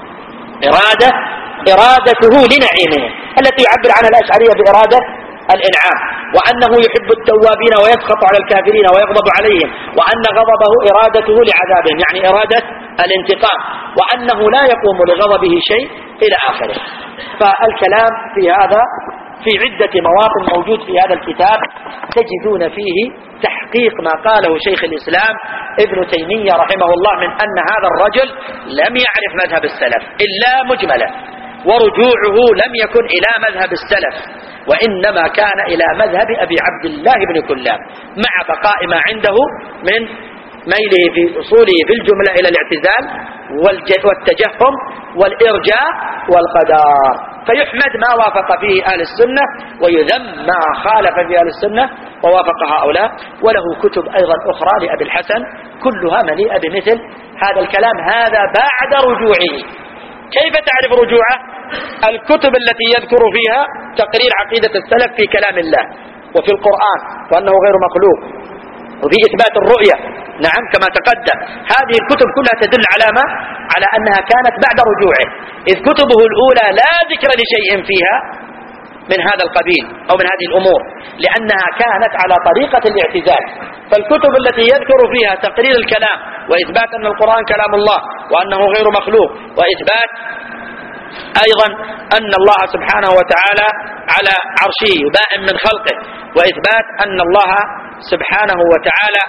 إرادته لنعيمهم التي يعبر عنها الأشعرية بإرادة الإنعام، وأنه يحب التوابين ويسخط على الكافرين ويغضب عليهم، وأن غضبه إرادته لعذابهم يعني إرادة الانتقام، وأنه لا يقوم لغضبه شيء إلى آخره. فالكلام في هذا في عدة مواطن موجود في هذا الكتاب، تجدون فيه تحقيق ما قاله شيخ الإسلام ابن تيمية رحمه الله من أن هذا الرجل لم يعرف مذهب السلف إلا مجملا، ورجوعه لم يكن إلى مذهب السلف، وإنما كان إلى مذهب أبي عبد الله بن كلاب، مع بقاء ما عنده من ميله في أصوله في الجملة إلى الاعتزال والتجهم والإرجاء والقدار. فيحمد ما وافق فيه أهل السنة، ويذم ما خالف فيه أهل السنة ووافق هؤلاء. وله كتب أيضا أخرى لأبي الحسن كلها مليئة بمثل هذا الكلام، هذا بعد رجوعه. كيف تعرف رجوعه؟ الكتب التي يذكر فيها تقرير عقيدة السلف في كلام الله وفي القرآن وأنه غير مخلوق، وفي إثبات الرؤية نعم كما تقدم. هذه الكتب كلها تدل على ما؟ على أنها كانت بعد رجوعه، إذ كتبه الأولى لا ذكر لشيء فيها من هذا القبيل أو من هذه الأمور، لأنها كانت على طريقة الاعتزال. فالكتب التي يذكر فيها تقرير الكلام وإثبات أن القرآن كلام الله وأنه غير مخلوق، وإثبات أيضا أن الله سبحانه وتعالى على عرشه بائن من خلقه، وإثبات أن الله سبحانه وتعالى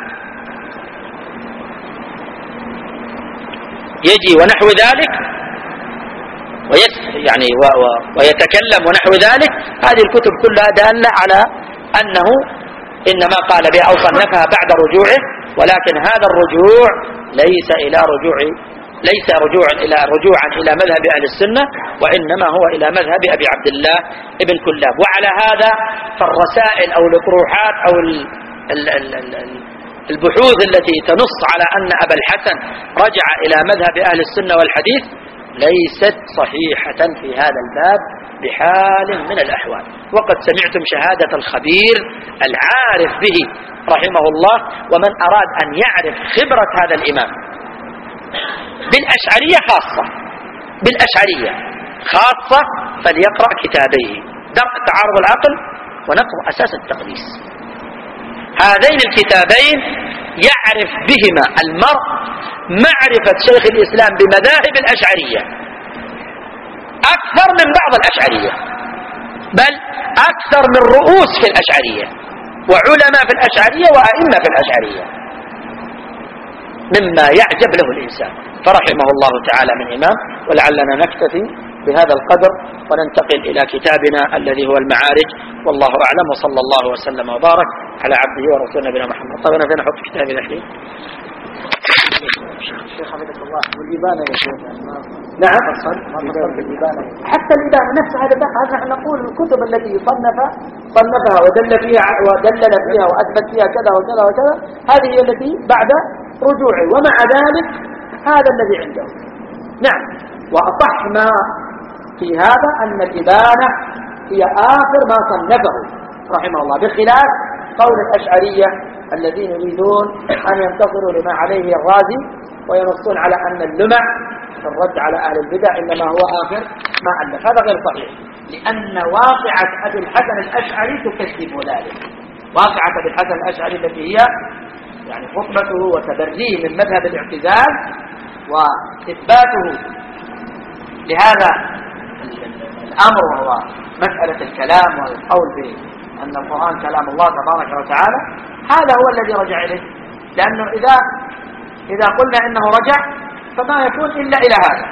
يجي ونحو ذلك ويتكلم ونحو ذلك، هذه الكتب كلها دالة على أنه إنما قال بها أو صنفها بعد رجوعه، ولكن هذا الرجوع ليس رجوعا إلى مذهب أهل السنة، وإنما هو إلى مذهب أبي عبد الله ابن كلاب. وعلى هذا فالرسائل أو الأطروحات أو البحوث التي تنص على أن أبا الحسن رجع إلى مذهب أهل السنة والحديث ليست صحيحة في هذا الباب بحال من الأحوال. وقد سمعتم شهادة الخبير العارف به رحمه الله. ومن أراد أن يعرف خبرة هذا الإمام بالأشعرية خاصة فليقرأ كتابيه درء تعارض العقل ونقض أساس التقديس. هذين الكتابين يعرف بهما المرء معرفة شيخ الإسلام بمذاهب الأشعرية أكثر من بعض الأشعرية، بل أكثر من رؤوس في الأشعرية وعلماء في الأشعرية وأئمة في الأشعرية، مما يعجب له الإنسان. فرحمه الله تعالى من إمام. ولعلنا نكتفي بهذا القدر وننتقل إلى كتابنا الذي هو المعارج، والله أعلم، وصلى الله وسلم وبارك على عبده ورسوله نبينا محمد. طيب أنا فين أحط كتابي الحين؟ شيخ حفظك الله والإبانة يا شيخ. نعم حتى الإبانة نفسها هذا نحن نقول الكتب التي صنفها ودلل فيها وأثبت فيها كذا وكذا وكذا، هذه هي التي بعد رجوعه، ومع ذلك هذا الذي عنده. نعم. وأصح ما في هذا أن الإبانة هي آخر ما صنفه رحمه الله، بخلاف قول الأشعرية الذين يريدون أن ينتصروا لما عليه الرازي وينصون على أن اللمع في الرد على أهل البدع إنما هو آخر ما ألف. هذا غير صحيح، لأن واقعة أبي الحسن الأشعري تكذب ذلك. واقعة أبي الحسن الأشعري التي هي يعني خطبته وتبريه من مذهب الاعتزال وإثباته لهذا الأمر، وهو مسألة الكلام والقول بأن القرآن كلام الله تبارك وتعالى، هذا هو الذي رجع إليه. لأنه إذا قلنا إنه رجع فما يكون إلا إلى هذا،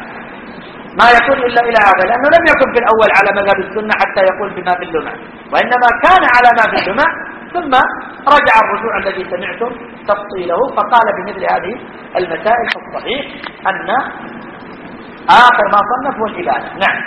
لأنه لم يكن في الأول على مذهب السنة حتى يقول بما في اللمع، وإنما كان على ما في اللمع ثم رجع الرجوع الذي سمعتم تفصيله فقال بمثل هذه المسائل. الصحيح أن آخر ما صنف هو الإبانة. نعم.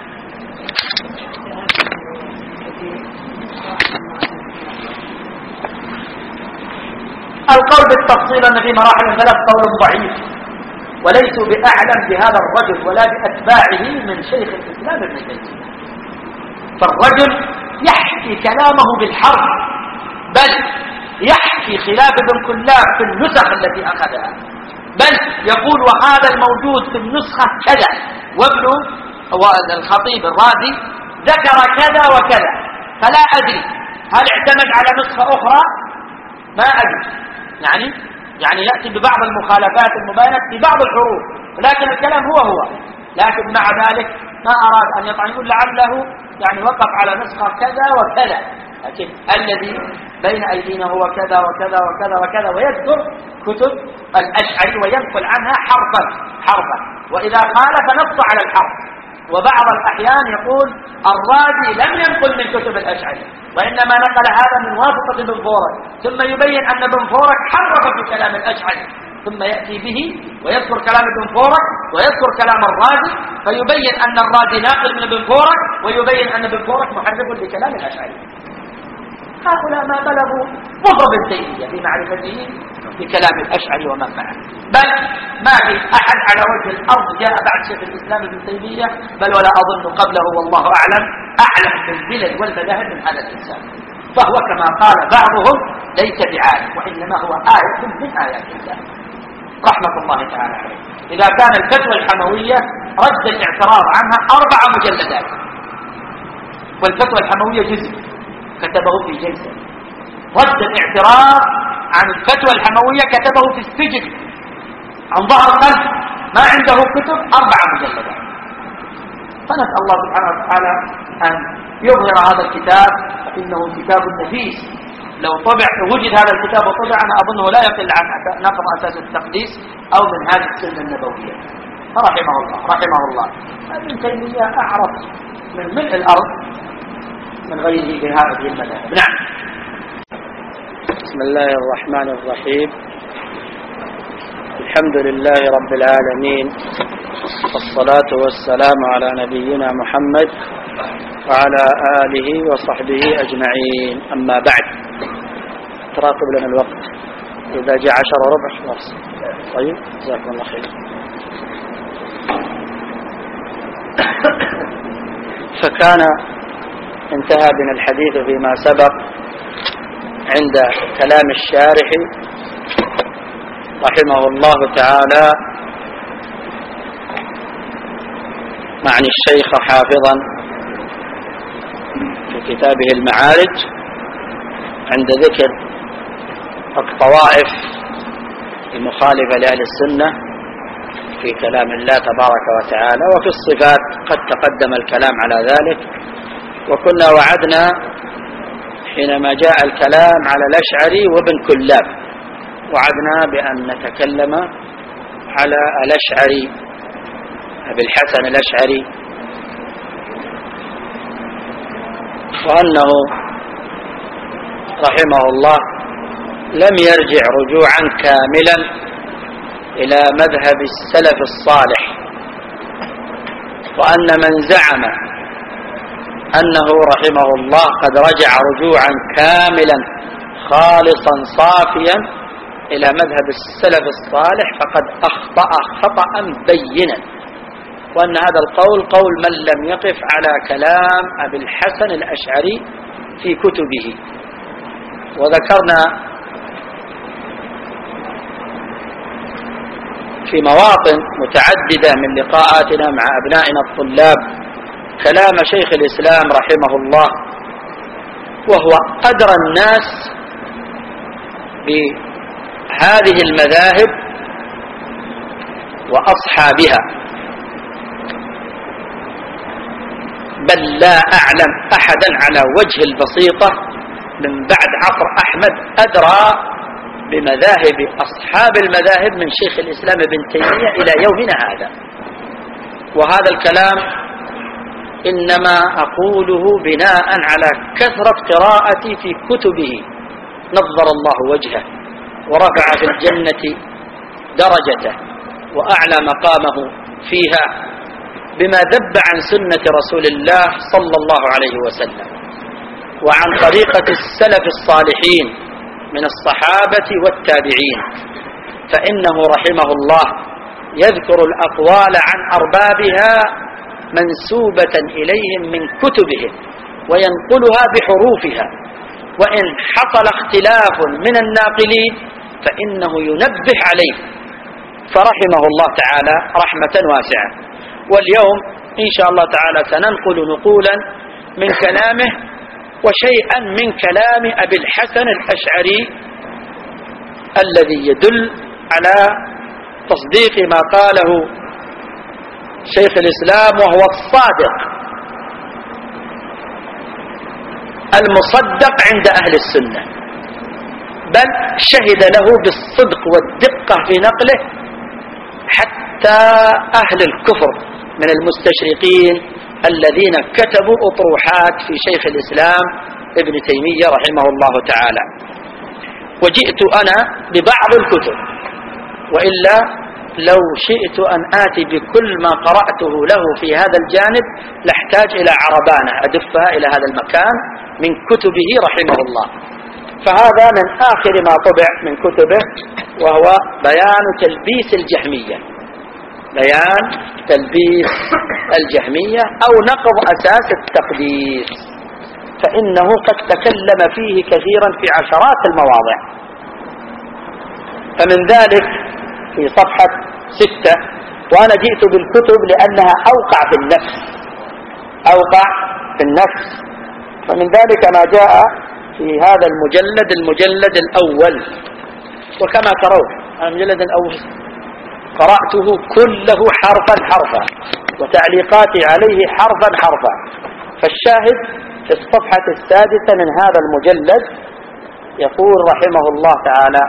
القول بالتفصيل أن في مراحل ثلاث قول ضعيف، وليسوا بأعلم بهذا الرجل ولا بأتباعه من شيخ الإسلام ابن تيمية. فالرجل يحكي كلامه بالحرف، بل يحكي خلاف ابن كلاب في النسخ التي أخذها، بل يقول وهذا الموجود في النسخة كذا، وابن الخطيب الرازي ذكر كذا وكذا، فلا أدري هل اعتمد على نسخة أخرى، ما أدري، يعني يأتي ببعض المخالفات المبينة في بعض الحروف، ولكن الكلام هو، لكن مع ذلك ما أراد أن يطعن، يقول لعله يعني وقف على نسخة كذا وكذا، لكن الذي بين أيدينا هو كذا وكذا وكذا وكذا، ويذكر كتب الأشعري وينقل عنها حرفا، وإذا خالف نص على الحرف. وبعض الأحيان يقول الرازي لم ينقل من كتب الأشعري، وإنما نقل هذا من واسطة ابن فورك، ثم يبين أن ابن فورك حرف في كلام الأشعري، ثم يأتي به ويذكر كلام ابن فورك ويذكر كلام الرازي، فيبين أن الرازي ناقل من ابن فورك، ويبين أن ابن فورك محرف لكلام الأشعري. هؤلاء ما بلغوا مضرب التيمية في معرفته بكلام الأشعري ومن معه، بل ما في أحد على وجه الأرض جاء بعد شيخ الإسلام ابن تيمية، بل ولا أظن قبله والله أعلم بالملل والمذاهب من هذا الإنسان. فهو كما قال بعضهم ليس بعالم، وإنما هو آية من آيات الله رحمة الله تعالى عليه. إذا كان الفتوى الحموية رد الاعتراض عنها 4 مجلدات، والفتوى الحموية جزء كتبه في جلسة، رد الاعتراض عن الفتوى الحموية كتبه في السجن عن ظهر قلب، ما عنده كتب 4 مجلدات. فنسأل الله سبحانه وتعالى أن يظهر هذا الكتاب، إنه كتاب نفيس. لو وجد هذا الكتاب وطبع أنا أظنه لا يقل عن نقض أساس التقديس أو من هذه السنة النبوية. رحمه الله. ابن تيمية أعرف من ملء الأرض من غيره بهذه المذاهب. نعم. بسم الله الرحمن الرحيم. الحمد لله رب العالمين، والصلاة والسلام على نبينا محمد وعلى آله وصحبه أجمعين. أما بعد، تراقب لنا الوقت، إذا جاء 10:15 خلاص. طيب، جزاكم الله خير. فكان انتهى بنا الحديث فيما سبق عند كلام الشارح رحمه الله تعالى معني الشيخ حافظا في كتابه المعارج عند ذكر الطوائف المخالفة لأهل السنة في كلام الله تبارك وتعالى، وفي الصفات قد تقدم الكلام على ذلك. وكنا وعدنا حينما جاء الكلام على الأشعري وابن كلاب وعدنا بأن نتكلم على الأشعري أبي الحسن الأشعري، وأنه رحمه الله لم يرجع رجوعا كاملا إلى مذهب السلف الصالح، وأن من زعم أنه رحمه الله قد رجع رجوعا كاملا خالصا صافيا إلى مذهب السلف الصالح فقد أخطأ خطأ بينا، وأن هذا القول قول من لم يقف على كلام أبي الحسن الأشعري في كتبه. وذكرنا في مواطن متعددة من لقاءاتنا مع أبنائنا الطلاب كلام شيخ الإسلام رحمه الله، وهو أدرى الناس بهذه المذاهب وأصحابها، بل لا أعلم أحدا على وجه البسيطة من بعد عصر أحمد أدرى بمذاهب أصحاب المذاهب من شيخ الإسلام ابن تيمية إلى يومنا هذا. وهذا الكلام إنما أقوله بناء على كثرة قراءتي في كتبه نظر الله وجهه ورفع في الجنة درجته وأعلى مقامه فيها بما ذب عن سنة رسول الله صلى الله عليه وسلم وعن طريقة السلف الصالحين من الصحابة والتابعين، فإنه رحمه الله يذكر الأقوال عن أربابها منسوبة إليهم من كتبهم وينقلها بحروفها، وإن حصل اختلاف من الناقلين فإنه ينبه عليه، فرحمه الله تعالى رحمة واسعة. واليوم إن شاء الله تعالى سننقل نقولا من كلامه وشيئا من كلام أبي الحسن الأشعري الذي يدل على تصديق ما قاله شيخ الإسلام، وهو الصادق المصدق عند أهل السنة، بل شهد له بالصدق والدقة في نقله حتى أهل الكفر من المستشرقين الذين كتبوا أطروحات في شيخ الإسلام ابن تيمية رحمه الله تعالى. وجئت أنا ببعض الكتب، وإلا لو شئت أن آتي بكل ما قرأته له في هذا الجانب لاحتاج إلى عربانة أدفها إلى هذا المكان من كتبه رحمه الله. فهذا من آخر ما طبع من كتبه، وهو بيان تلبيس الجهمية، بيان تلبيس الجهمية أو نقض أساس التقديس، فإنه قد تكلم فيه كثيرا في عشرات المواضع. فمن ذلك في صفحة 6، وأنا جئت بالكتب لأنها أوقع في النفس، أوقع في النفس. فمن ذلك ما جاء في هذا المجلد الأول، وكما ترون المجلد الأول قرأته كله حرفا حرفا وتعليقاتي عليه حرفا حرفا. فالشاهد في الصفحة 6 من هذا المجلد يقول رحمه الله تعالى: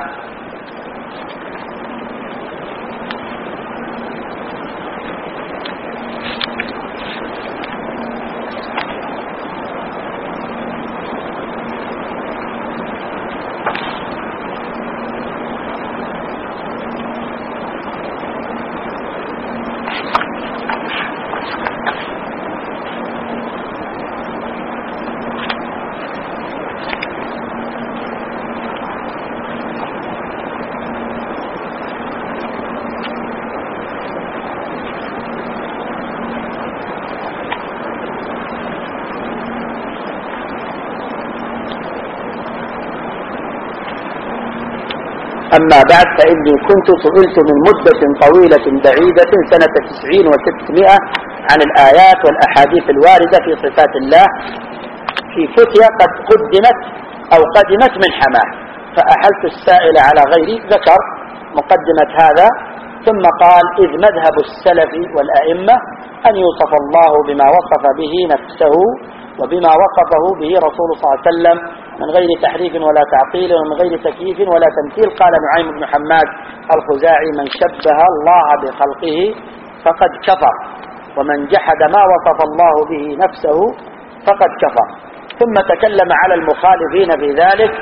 أما بعد فإني كنت سئلت من مدة طويلة بعيدة سنة 90 و600 عن الآيات والأحاديث الواردة في صفات الله في فتية قد قدمت من حماه، فأحلت السائل على غيري. ذكر مقدمة هذا ثم قال: إذ مذهب السلف والأئمة أن يوصف الله بما وصف به نفسه وبما وصفه به رسول صلى الله عليه وسلم من غير تحريف ولا تعطيل ومن غير تكييف ولا تمثيل. قال نعيم بن حماد الخزاعي: من شبه الله بخلقه فقد كفر، ومن جحد ما وصف الله به نفسه فقد كفر. ثم تكلم على المخالفين في ذلك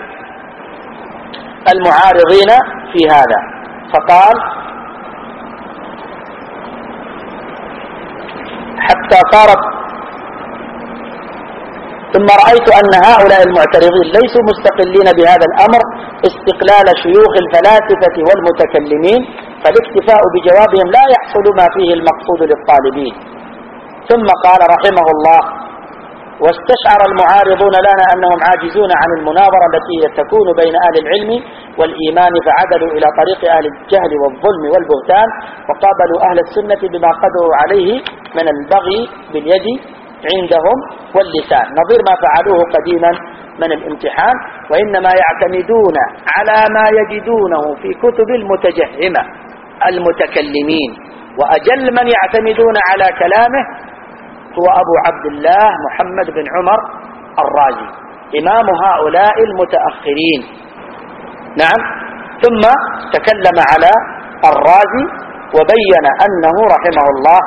المعارضين في هذا، فقال: حتى صارت ثم رأيت أن هؤلاء المعترضين ليسوا مستقلين بهذا الأمر استقلال شيوخ الفلاسفة والمتكلمين، فالاكتفاء بجوابهم لا يحصل ما فيه المقصود للطالبين. ثم قال رحمه الله: واستشعر المعارضون لنا أنهم عاجزون عن المناظرة التي تكون بين أهل العلم والإيمان، فعدلوا إلى طريق أهل الجهل والظلم والبهتان، وقابلوا أهل السنة بما قدروا عليه من البغي باليد عندهم واللسان، نظير ما فعلوه قديما من الامتحان، وإنما يعتمدون على ما يجدونه في كتب المتجهمة المتكلمين، وأجل من يعتمدون على كلامه هو أبو عبد الله محمد بن عمر الرازي إمام هؤلاء المتأخرين. نعم. ثم تكلم على الرازي وبين أنه رحمه الله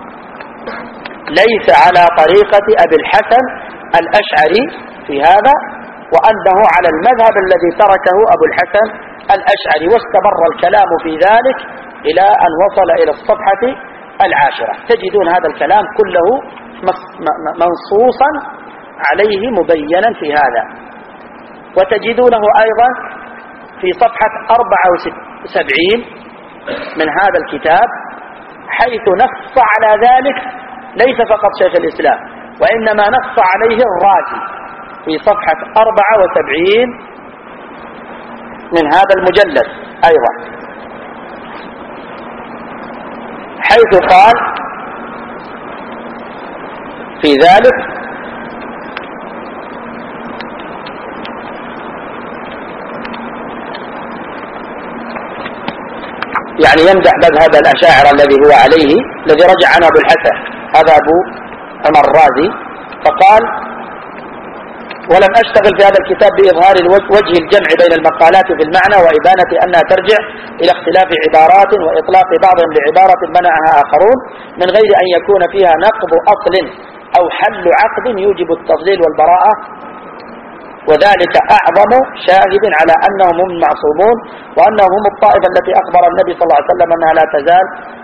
ليس على طريقة أبي الحسن الأشعري في هذا، وأنه على المذهب الذي تركه أبو الحسن الأشعري، واستمر الكلام في ذلك إلى أن وصل إلى الصفحة 10. تجدون هذا الكلام كله منصوصا عليه مبينا في هذا، وتجدونه أيضا في صفحة 74 من هذا الكتاب، حيث نص على ذلك ليس فقط شيخ الإسلام، وإنما نص عليه الرازي في صفحة 74 من هذا المجلد أيضا، حيث قال في ذلك: يعني يمدح مذهب الأشاعرة الذي هو عليه، الذي رجع عنه أبو الحسن، هذا أبو عمر الرازي. فقال: ولم أشتغل في هذا الكتاب بإظهار وجه الجمع بين المقالات في المعنى وإبانة أنها ترجع إلى اختلاف عبارات وإطلاق بعضهم لعبارة منعها آخرون، من غير أن يكون فيها نقض أصل أو حل عقد يوجب التضليل والبراءة، وذلك أعظم شاهد على أنهم هم المعصومون، وأنهم هم الطائفة التي أخبر النبي صلى الله عليه وسلم أنها لا تزال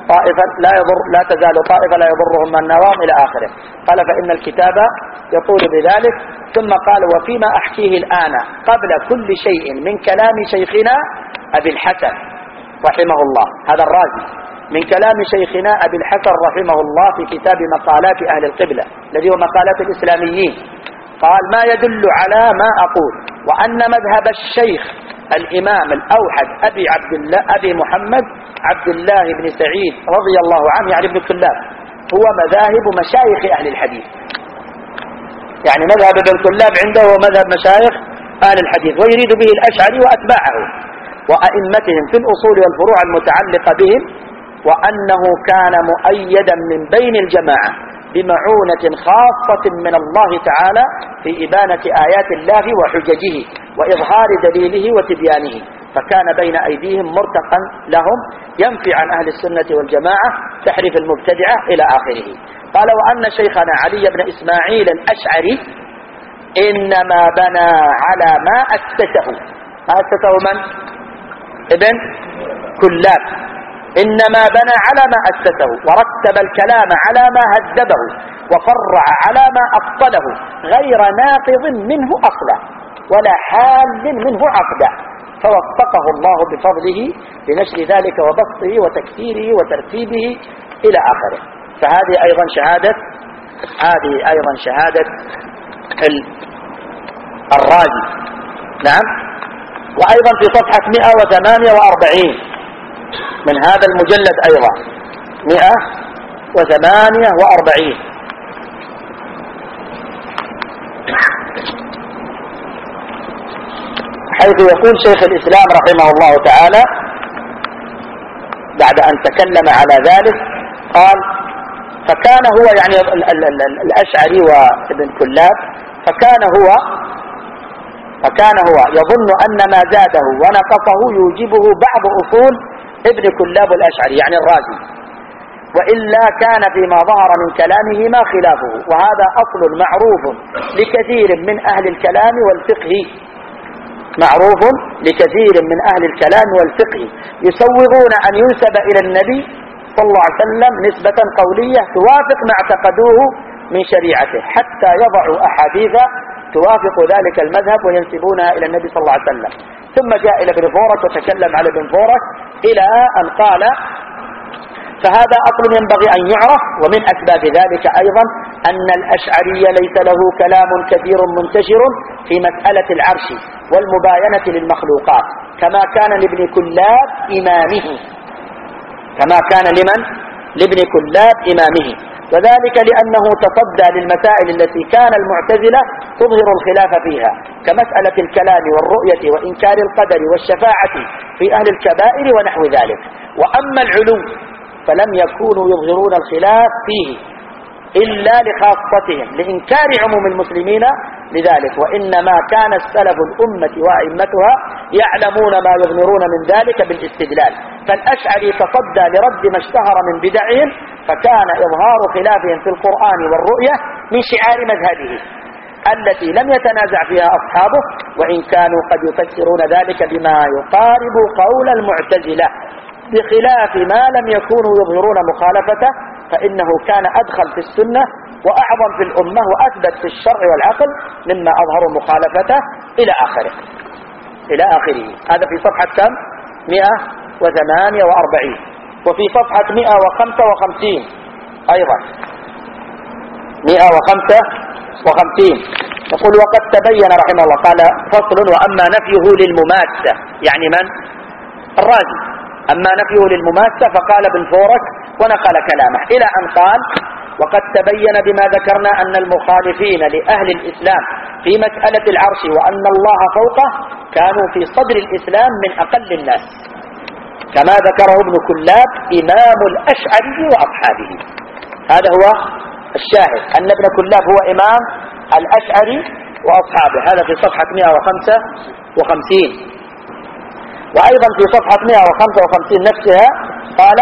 طائفة لا يضرهم من نواهم إلى آخره. قال: فإن الكتاب يقول بذلك. ثم قال: وفيما أحكيه الآن قبل كل شيء من كلام شيخنا أبي الحسن رحمه الله، هذا الرازي، من كلام شيخنا أبي الحسن رحمه الله في كتاب مقالات أهل القبلة الذي هو مقالات الإسلاميين، قال: ما يدل على ما أقول، وأن مذهب الشيخ الإمام الأوحد أبي محمد عبد الله بن سعيد رضي الله عنه، يعني ابن كلاب، هو مذاهب مشايخ أهل الحديث، يعني مذهب ابن كلاب عنده هو مذهب مشايخ أهل الحديث، ويريد به الأشعري وأتباعه وأئمتهم في الأصول والفروع المتعلقة بهم، وأنه كان مؤيدا من بين الجماعة بمعونة خاصة من الله تعالى في إبانة آيات الله وحججه وإظهار دليله وتبيانه، فكان بين أيديهم مرتقا لهم ينفي عن أهل السنة والجماعة تحريف المبتدعة إلى آخره. قال: وأن شيخنا علي بن إسماعيل الأشعري إنما بنى على ما أسسه من؟ ابن كلاب، إنما بنى على ما أسسه، ورتب الكلام على ما هذبه، وفرع على ما أبطله، غير ناقض منه أصلا ولا حال منه عقدا، فوفقه الله بفضله لنشر ذلك وبسطه وتكثيره وترتيبه إلى آخره. فهذه أيضا شهادة الرازي. نعم. وأيضا في صفحة 148 من هذا المجلد أيضا 148 حيث يقول شيخ الإسلام رحمه الله تعالى بعد أن تكلم على ذلك قال: فكان هو يعني الأشعري وابن كلاب فكان هو يظن أن ما زاده ونقصه يوجبه بعض أصول ابن كلاب الأشعري يعني الرازي، وإلا كان فيما ظهر من كلامه ما خلافه، وهذا أصل معروف لكثير من أهل الكلام والفقه، معروف لكثير من أهل الكلام والفقه يسوغون أن ينسب إلى النبي صلى الله عليه وسلم نسبة قولية توافق ما اعتقدوه من شريعته، حتى يضعوا أحاديث توافق ذلك المذهب وينسبونها إلى النبي صلى الله عليه وسلم. ثم جاء إلى ابن فورك وتكلم على ابن فورك إلى أن قال: فهذا أصل ينبغي أن يعرف، ومن أسباب ذلك أيضا أن الأشعري ليس له كلام كثير منتشر في مسألة العرش والمباينة للمخلوقات كما كان لابن كلاب إمامه، كما كان لابن كلاب إمامه، وذلك لأنه تصدى للمسائل التي كان المعتزلة تظهر الخلاف فيها كمسألة الكلام والرؤية وإنكار القدر والشفاعة في أهل الكبائر ونحو ذلك. وأما العلو فلم يكونوا يظهرون الخلاف فيه إلا لخاصتهم لإنكار عموم المسلمين لذلك، وإنما كان السلف الأمة وأئمتها يعلمون ما يظهرون من ذلك بالاستدلال، فالأشعري تصدى لرد ما اشتهر من بدعهم، فكان إظهار خلافهم في القرآن والرؤية من شعار مذهبه التي لم يتنازع فيها أصحابه، وإن كانوا قد يفسرون ذلك بما يقارب قول المعتزلة بخلاف ما لم يكونوا يظهرون مخالفته، فإنه كان أدخل في السنة وأعظم في الأمة وأثبت في الشرع والعقل مما أظهروا مخالفته إلى آخره. هذا في صفحة كم؟ 148. وفي صفحة 155 أيضا 155 يقول: وقد تبين رحمه الله قال: فصل: وأما نفيه للمماسة يعني من؟ الرازي. أما نفيه للمماسة فقال ابن فورك ونقل كلامه إلى أن قال: وقد تبين بما ذكرنا أن المخالفين لأهل الإسلام في مسألة العرش وأن الله فوقه كانوا في صدر الإسلام من أقل الناس، كما ذكره ابن كلاب إمام الأشعري وأصحابه. هذا هو الشاهد، أن ابن كلاب هو إمام الأشعري وأصحابه. هذا في صفحة 155. وأيضا في صفحة 155 نفسها قال: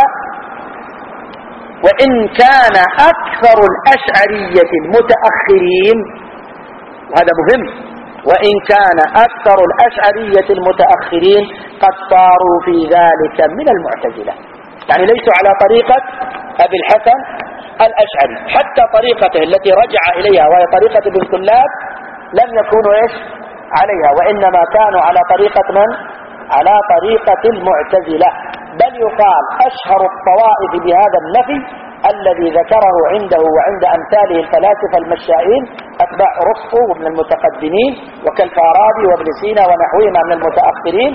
وإن كان أكثر الأشعرية المتأخرين، وهذا مهم، وإن كان أكثر الأشعرية المتأخرين قد صاروا في ذلك من المعتزلة، يعني ليسوا على طريقة أبي الحسن الأشعري، حتى طريقته التي رجع إليها وهي طريقة ابن كلاب لم يكونوا عليها، وإنما كانوا على طريقة من؟ على طريقة المعتزلة. بل يقال أشهر الطوائف بهذا النفي الذي ذكره عنده وعند أمثاله الفلاسفة المشائين أتباع أرسطو ومن المتقدمين وكالفارابي وابن سينا ونحوهما من المتأخرين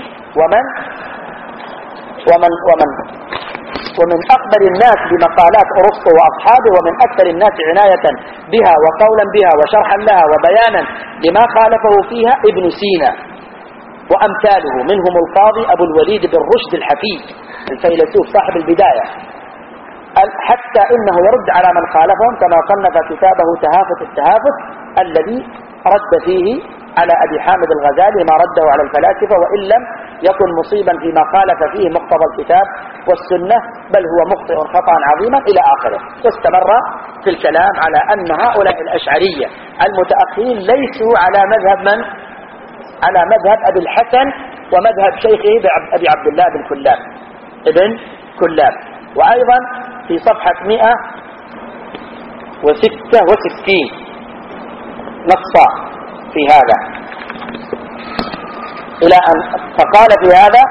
ومن أقبل الناس بمقالات أرسطو وأصحابه، ومن أكثر الناس عناية بها وقولا بها وشرحا لها وبيانا لما خالفه فيها ابن سينا وأمثاله، منهم القاضي أبو الوليد بن رشد الحفيد الفيلسوف صاحب البداية، حتى إنه يرد على من خالفهم، كما صنف كتابه تهافت التهافت الذي رد فيه على أبي حامد الغزالي ما رده على الفلاسفة، وإن لم يكن مصيبا فيما خالف فيه مقتضى الكتاب والسنة، بل هو مخطئ خطأ عظيما إلى آخره. واستمر في الكلام على أن هؤلاء الأشعرية المتأخرين ليسوا على مذهب من؟ على مذهب أبي الحسن ومذهب شيخه أبي عبد الله بن كلاب ابن كلاب. وأيضا في صفحة 166 نص في هذا إلى أن فقال في هذا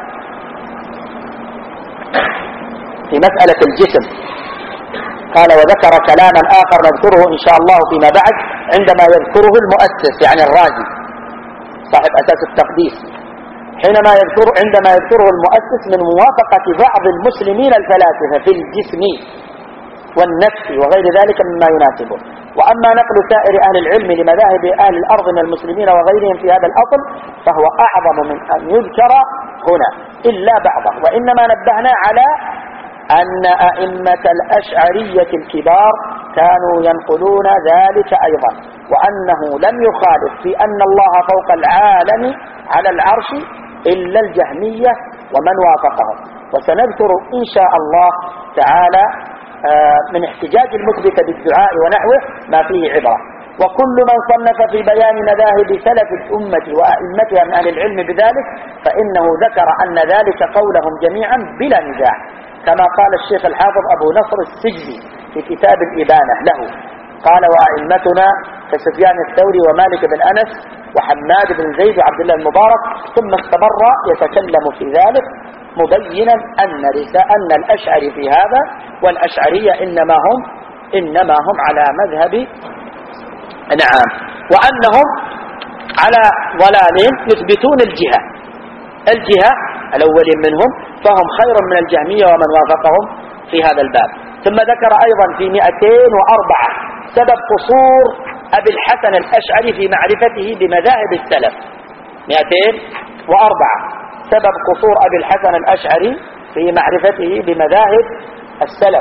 في مسألة الجسم، قال: وذكر كلاما آخر نذكره إن شاء الله فيما بعد عندما يذكره المؤسس يعني الرازي صاحب أساس التقديس، عندما يذكره المؤسس من موافقة بعض المسلمين الفلاسفة في الجسم والنفس وغير ذلك مما يناسبه. وأما نقل سائر أهل العلم لمذاهب أهل الأرض من المسلمين وغيرهم في هذا الأصل فهو أعظم من أن يذكر هنا إلا بعضه. وإنما نبهنا على أن أئمة الأشعرية الكبار كانوا ينقلون ذلك أيضا، وأنه لم يخالف في أن الله فوق العالم على العرش إلا الجهمية ومن وافقهم. وسنذكر إن شاء الله تعالى من احتجاج المثبت بالدعاء ونحوه ما فيه عبرة. وكل من صنف في بيان مذاهب سلف الأمة وأئمتها من أهل العلم بذلك فإنه ذكر أن ذلك قولهم جميعا بلا نزاع، كما قال الشيخ الحافظ أبو نصر السجزي في كتاب الإبانة له، قال وأئمتنا كسفيان الثوري ومالك بن أنس وحماد بن زيد وعبد الله المبارك، ثم استمر يتكلم في ذلك مبينا أن الأشعري في هذا والأشعرية إنما هم على مذهب وأنهم على ضلال يثبتون الجهة الأولين منهم، فهم خير من الجهمية ومن وافقهم في هذا الباب. ثم ذكر أيضا في 204 سبب قصور أبي الحسن الأشعري في معرفته بمذاهب السلف. 204 سبب قصور أبي الحسن الأشعري في معرفته بمذاهب السلف،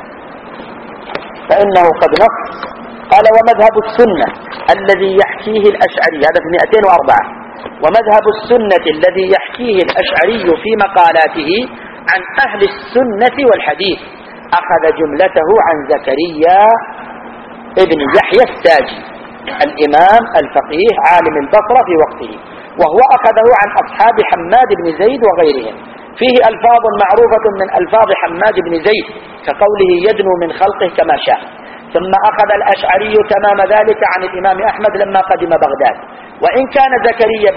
فإنه قد نص قال ومذهب السنة الذي يحكيه الأشعري، هذا في 204، ومذهب السنة الذي يحكيه الأشعري في مقالاته عن أهل السنة والحديث أخذ جملته عن زكريا ابن يحيى الساجي الإمام الفقيه عالم البصرة في وقته، وهو أخذه عن أصحاب حماد بن زيد وغيرهم، فيه ألفاظ معروفة من ألفاظ حماد بن زيد كقوله يدنو من خلقه كما شاء. ثم أخذ الأشعري تمام ذلك عن الإمام أحمد لما قدم بغداد. وإن كان زكريا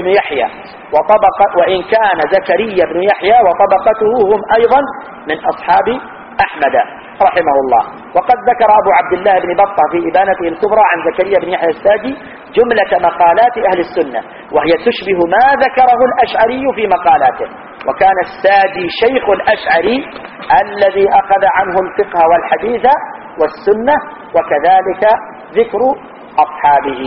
بن يحيى وطبقته هم أيضا من أصحاب أحمد رحمه الله. وقد ذكر أبو عبد الله بن بطة في إبانته الكبرى عن زكريا بن يحيى الساجي جملة مقالات أهل السنة، وهي تشبه ما ذكره الأشعري في مقالاته. وكان الساجي شيخ الأشعري الذي أخذ عنه الفقه والحديث والسنة، وكذلك ذكر أصحابه.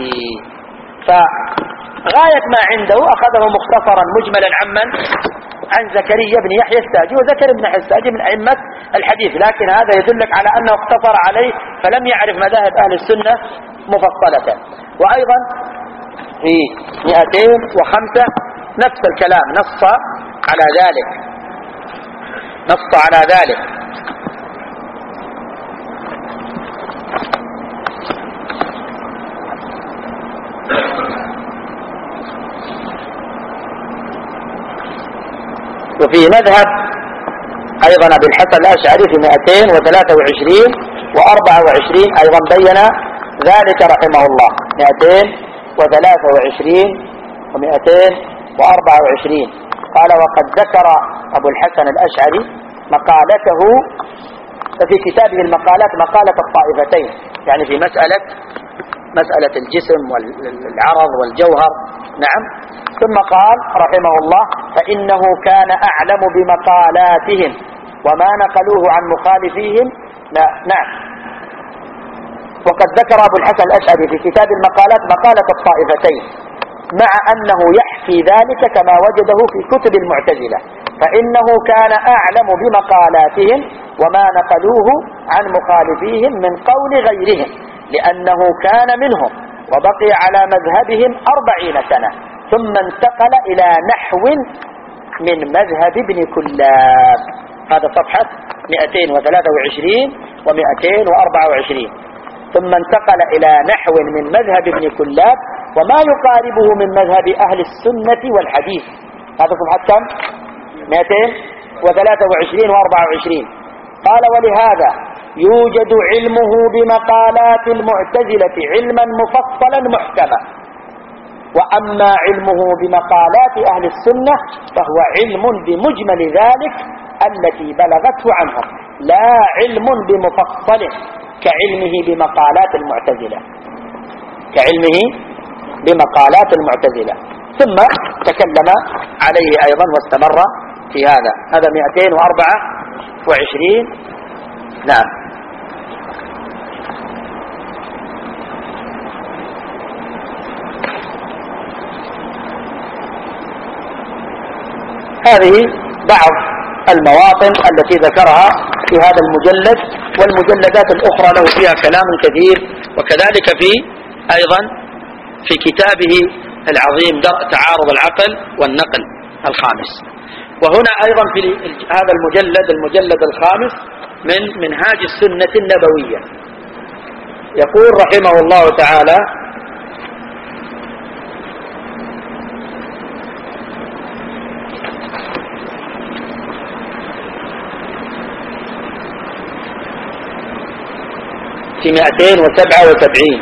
فغاية ما عنده أخذه مختصرا مجملا عن زكريا بن يحيى الساجي، وزكريا بن يحيى الساجي من أئمة الحديث، لكن هذا يدلك على أنه اقتصر عليه فلم يعرف مذاهب أهل السنة مفصلة. وأيضا في 205 نفس الكلام نص على ذلك. وفي مذهب أيضا أبي الحسن الأشعري في 223 و24 أيضا بين ذلك رحمه الله. 223 و224 قال وقد ذكر أبو الحسن الأشعري مقالته في كتابه المقالات مقالة الطائفتين، يعني في مسألة الجسم والعرض والجوهر. نعم. ثم قال رحمه الله فإنه كان أعلم بمقالاتهم وما نقلوه عن مخالفيهم. نعم. وقد ذكر أبو الحسن الأشعري في كتاب المقالات مقالة الطائفتين، مع أنه يحكي ذلك كما وجده في كتب المعتزلة، فإنه كان أعلم بمقالاتهم وما نقلوه عن مخالفيهم من قول غيرهم، لأنه كان منهم وبقي على مذهبهم 40 سنة، ثم انتقل إلى نحو من مذهب ابن كلاب. هذا صفحة 223 و224. ثم انتقل إلى نحو من مذهب ابن كلاب وما يقاربه من مذهب أهل السنة والحديث. هذا صفحة كم؟ 223 و24. قال ولهذا يوجد علمه بمقالات المعتزلة علما مفصلا محكما، وأما علمه بمقالات أهل السنة فهو علم بمجمل ذلك التي بلغته عنهم، لا علم بمفصل كعلمه بمقالات المعتزلة. ثم تكلم عليه أيضا واستمر في هذا 224. نعم. هذه بعض المواطن التي ذكرها في هذا المجلد، والمجلدات الأخرى له فيها كلام كثير، وكذلك أيضا في كتابه العظيم درء تعارض العقل والنقل الخامس. وهنا أيضا في هذا المجلد الخامس من منهاج السنة النبوية يقول رحمه الله تعالى: في 277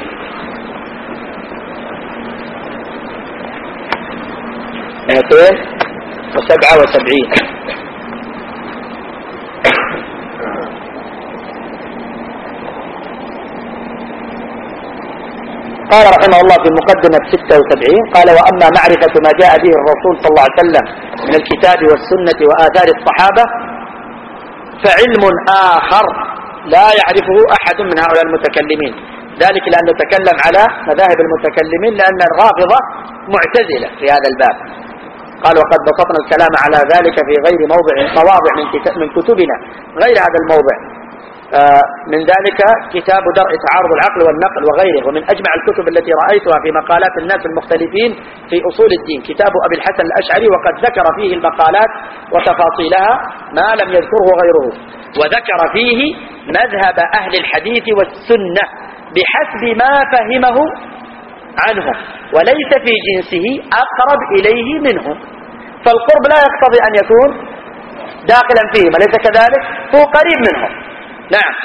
قال رحمه الله في مقدمة 76: قال: وأما معرفة ما جاء به الرسول صلى الله عليه وسلم من الكتاب والسنة وآثار الصحابة فعلم آخر لا يعرفه أحد من هؤلاء المتكلمين. ذلك لأن نتكلم على مذاهب المتكلمين، لأن الرافضة معتزلة في هذا الباب. قال: وقد بسطنا الكلام على ذلك في غير مواضع من كتبنا غير هذا الموضع. من ذلك كتاب درء تعارض العقل والنقل وغيره. ومن أجمع الكتب التي رأيتها في مقالات الناس المختلفين في أصول الدين كتاب أبي الحسن الأشعري، وقد ذكر فيه المقالات وتفاصيلها ما لم يذكره غيره، وذكر فيه مذهب أهل الحديث والسنة بحسب ما فهمه عنهم، وليس في جنسه أقرب إليه منهم. فالقرب لا يقتضي أن يكون داخلا فيهم، أليس كذلك؟ هو قريب منهم. نعم.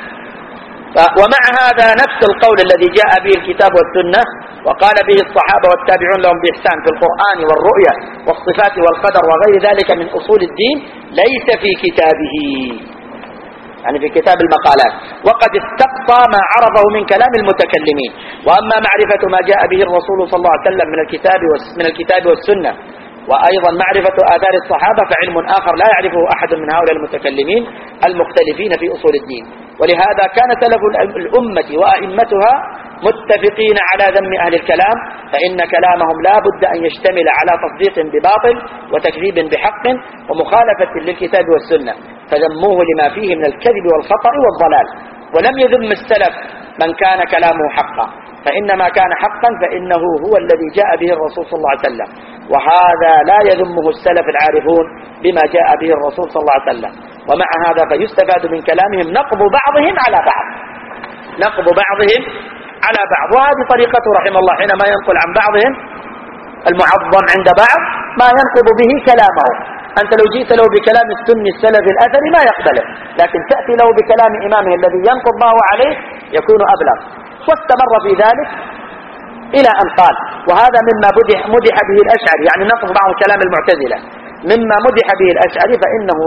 ومع هذا نفس القول الذي جاء به الكتاب والسنة وقال به الصحابة والتابعون لهم بإحسان في القرآن والرؤية والصفات والقدر وغير ذلك من أصول الدين ليس في كتابه، يعني في كتاب المقالات، وقد استقصى ما عرضه من كلام المتكلمين. وأما معرفة ما جاء به الرسول صلى الله عليه وسلم من الكتاب والسنة وأيضا معرفة آثار الصحابة فعلم آخر لا يعرفه أحد من هؤلاء المتكلمين المختلفين في أصول الدين. ولهذا كان سلف الأمة وأئمتها متفقين على ذم أهل الكلام، فإن كلامهم لا بد أن يشتمل على تصديق بباطل وتكذيب بحق ومخالفة للكتاب والسنة، فذموه لما فيه من الكذب والخطأ والضلال. ولم يذم السلف من كان كلامه حقا، فإنما كان حقا فإنه هو الذي جاء به الرسول صلى الله عليه وسلم، وهذا لا يذمه السلف العارفون بما جاء به الرسول صلى الله عليه وسلم. ومع هذا فيستفاد من كلامهم نقض بعضهم على بعض، نقض بعضهم على بعض. وهذه طريقته رحمه الله حينما ينقل عن بعضهم المعظم عند بعض ما ينقض به كلامه. أنت لو جئت له بكلام السني السلفي الأثري ما يقبله، لكن تأتي له بكلام إمامه الذي ينقض ما هو عليه يكون أبلغ. واستمر في ذلك إلى أن قال: وهذا مما مدح به الأشعري، يعني نقض بعض كلام المعتزلة، مما مدح به الأشعري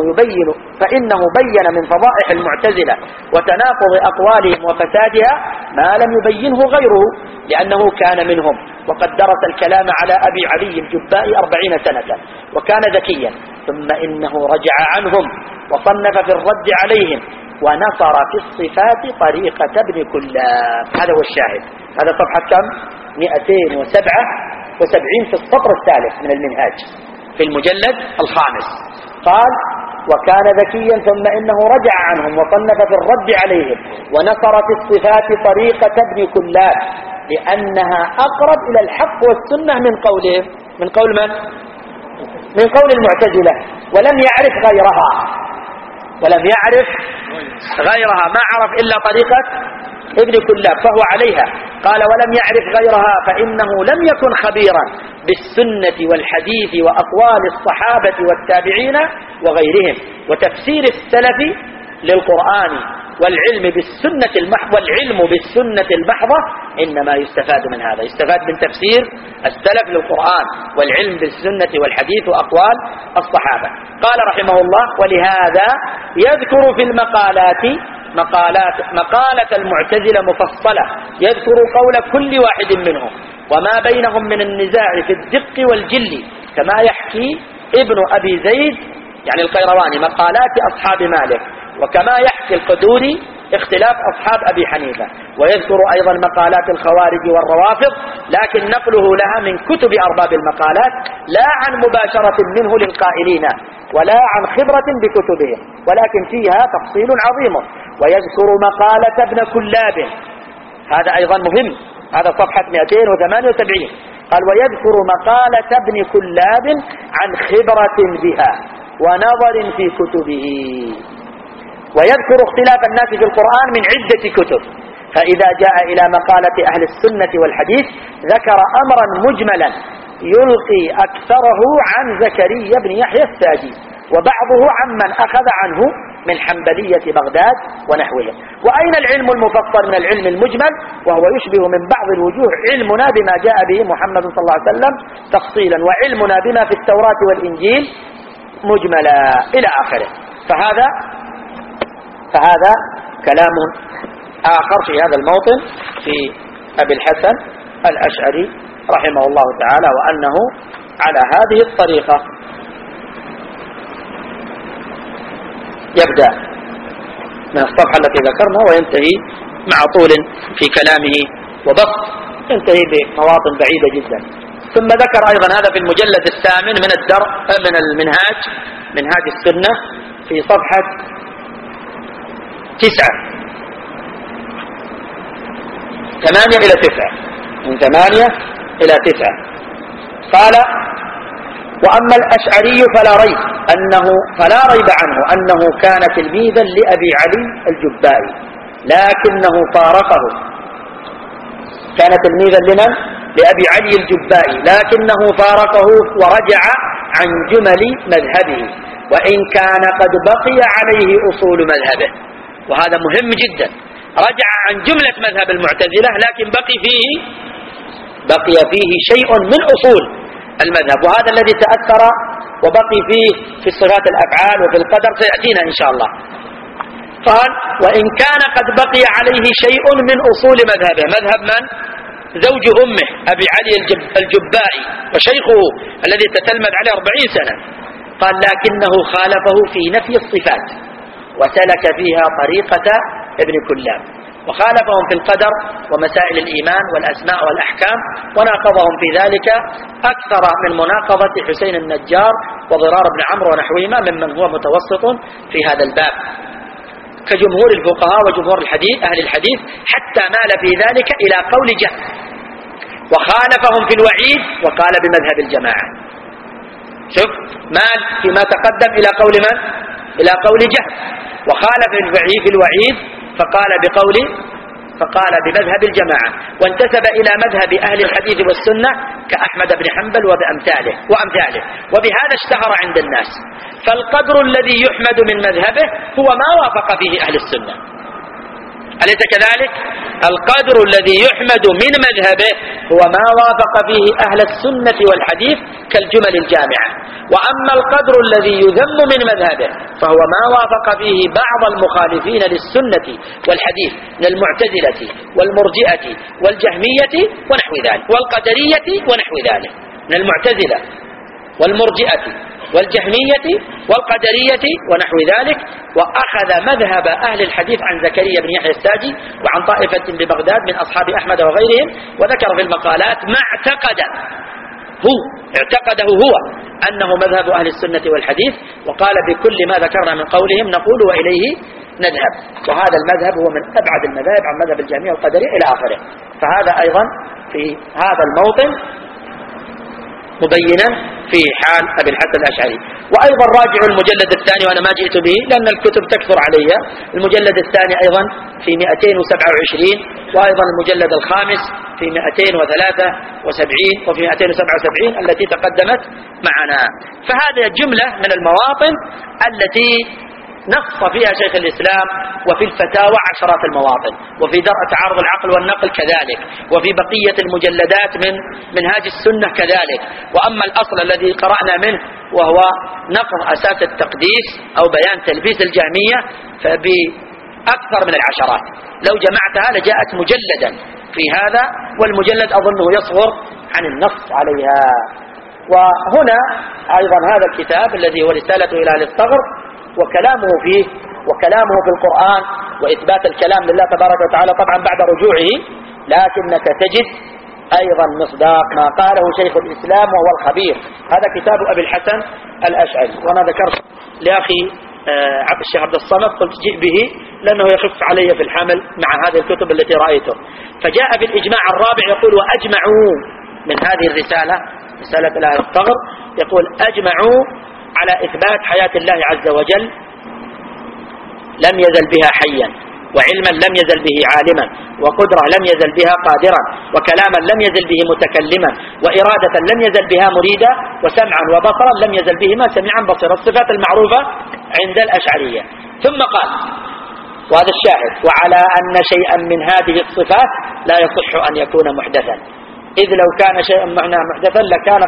فإنه بين من فضائح المعتزلة وتناقض أقوالهم وفسادها ما لم يبينه غيره، لأنه كان منهم وقد درس الكلام على أبي علي الجباء 40 سنة وكان ذكيا، ثم إنه رجع عنهم وصنف في الرد عليهم ونصر في الصفات طريقة ابن كلاب. هذا هو الشاهد. هذا صفحة كم؟ 277 في السطر الثالث من المنهاج في المجلد الخامس. قال: وكان ذكيا ثم إنه رجع عنهم وصنف في الرد عليهم ونصر في الصفات طريقة ابن كلاب، لأنها أقرب إلى الحق والسنة من قولهم. من قول من؟ من قول المعتزلة. ولم يعرف غيرها، ما عرف إلا طريقة ابن كلاب فهو عليها. قال: ولم يعرف غيرها فإنه لم يكن خبيرا بالسنة والحديث وأقوال الصحابة والتابعين وغيرهم وتفسير السلف للقرآن والعلم بالسنة المحضة إنما يستفاد من هذا، يستفاد من تفسير السلف للقرآن والعلم بالسنة والحديث وأقوال الصحابة. قال رحمه الله: ولهذا يذكر في المقالات مقالة المعتزلة مفصلة، يذكر قول كل واحد منهم وما بينهم من النزاع في الدق والجل، كما يحكي ابن أبي زيد يعني القيرواني مقالات أصحاب مالك، وكما يحكي القدوري اختلاف أصحاب أبي حنيفة، ويذكر أيضا مقالات الخوارج والروافض، لكن نقله لها من كتب أرباب المقالات لا عن مباشرة منه للقائلين ولا عن خبرة بكتبهم، ولكن فيها تفصيل عظيم. ويذكر مقالة ابن كلاب، هذا أيضا مهم، هذا صفحة 278، قال ويذكر مقالة ابن كلاب عن خبرة بها ونظر في كتبه. ويذكر اختلاف الناس في القرآن من عدة كتب، فإذا جاء إلى مقالة أهل السنة والحديث ذكر أمرا مجملا يلقي أكثره عن زكريا بن يحيى الساجي، وبعضه عمن أخذ عنه من حنبلية بغداد ونحوهم. وأين العلم المفصل من العلم المجمل؟ وهو يشبه من بعض الوجوه علمنا بما جاء به محمد صلى الله عليه وسلم تفصيلا، وعلمنا بما في التوراة والإنجيل مجملا إلى آخره. فهذا كلام آخر في هذا الموطن في أبي الحسن الأشعري رحمه الله تعالى، وأنه على هذه الطريقة يبدأ من الصفحة التي ذكرنا وينتهي مع طول في كلامه وبسط، ينتهي بمواطن بعيدة جدا. ثم ذكر أيضا هذا في المجلد الثامن من المنهاج، منهاج السنة، في صفحة 9 8 إلى 9، من 8 إلى 9 قال وأما الأشعري فلا ريب عنه أنه كان تلميذا لأبي علي الجبائي، لكنه فارقه. كان تلميذا لمن؟ لأبي علي الجبائي، لكنه فارقه ورجع عن جمل مذهبه، وإن كان قد بقي عليه أصول مذهبه. وهذا مهم جدا، رجع عن جملة مذهب المعتزلة لكن بقي فيه شيء من أصول المذهب، وهذا الذي تأثر وبقي فيه في صفات الأفعال وفي القدر سيأتينا إن شاء الله. قال وإن كان قد بقي عليه شيء من أصول مذهبه، مذهب من؟ زوج أمه أبي علي الجبائي وشيخه الذي تتلمذ عليه 40 سنة. قال لكنه خالفه في نفي الصفات وسلك فيها طريقة ابن كلاب، وخالفهم في القدر ومسائل الإيمان والأسماء والأحكام، وناقضهم في ذلك أكثر من مناقضة حسين النجار وضرار بن عمرو ونحوهما ممن هو متوسط في هذا الباب كجمهور الفقهاء وجمهور أهل الحديث، حتى مال في ذلك إلى قول جهم، وخالفهم في الوعيد وقال بمذهب الجماعة. شوف مال فيما تقدم إلى قول من؟ إلى قول جهم، وخالف في الوعيد فقال بمذهب الجماعة، وانتسب إلى مذهب أهل الحديث والسنة كأحمد بن حنبل وأمثاله، وبهذا اشتهر عند الناس. فالقدر الذي يحمد من مذهبه هو ما وافق فيه أهل السنة، أليس كذلك؟ القدر الذي يحمد من مذهبه هو ما وافق فيه أهل السنة والحديث كالجمل الجامعة. وأما القدر الذي يذم من مذهبه فهو ما وافق فيه بعض المخالفين للسنة والحديث من المعتزلة والمرجئة والجهمية ونحو ذلك، والقدرية ونحو ذلك، من المعتزلة والمرجئة والجهمية والقدرية ونحو ذلك. وأخذ مذهب أهل الحديث عن زكريا بن يحيى الساجي وعن طائفة ببغداد من أصحاب أحمد وغيرهم، وذكر في المقالات ما اعتقده هو أنه مذهب أهل السنة والحديث، وقال بكل ما ذكرنا من قولهم نقول وإليه نذهب، وهذا المذهب هو من أبعد المذاهب عن مذهب الجهمية والقدرية إلى آخره. فهذا أيضا في هذا الموطن مبينا في حال أبي الحسن الأشعري. وأيضا راجع المجلد الثاني، وأنا ما جئت به لأن الكتب تكثر علي، المجلد الثاني أيضا في 227، وأيضا المجلد الخامس في 273 وفي 277 التي تقدمت معنا. فهذه جملة من المواطن التي نص فيها شيخ الإسلام، وفي الفتاوى عشرات المواطن، وفي درء تعارض العقل والنقل كذلك، وفي بقية المجلدات من منهاج السنة كذلك. وأما الأصل الذي قرأنا منه وهو نقض أساس التقديس أو بيان تلبيس الجهمية فبأكثر من العشرات، لو جمعتها لجاءت مجلدا في هذا، والمجلد أظنه يصغر عن النص عليها. وهنا أيضا هذا الكتاب الذي هو رسالة إلى أهل الثغر، وكلامه فيه وكلامه في القرآن وإثبات الكلام لله تبارك وتعالى طبعا بعد رجوعه، لكنك تجد أيضا مصداق ما قاله شيخ الإسلام وهو الخبير. هذا كتاب أبي الحسن الأشعري، وأنا ذكرت لأخي الشيخ عبد الصمد قلت جئ به لأنه يخف علي في الحمل مع هذه الكتب التي رأيته. فجاء بالإجماع الرابع يقول وأجمعوا من هذه الرسالة، رسالة أهل الثغر، يقول أجمعوا على إثبات حياة الله عز وجل لم يزل بها حيا، وعلما لم يزل به عالما، وقدرة لم يزل بها قادرا، وكلاما لم يزل به متكلما، وإرادة لم يزل بها مريدا، وسمعا وبصرا لم يزل بهما سميعا بصيرا، الصفات المعروفة عند الأشعرية. ثم قال وهذا الشاهد وعلى أن شيئا من هذه الصفات لا يصح أن يكون محدثا، إذ لو كان شيئا معناه محدثا لكان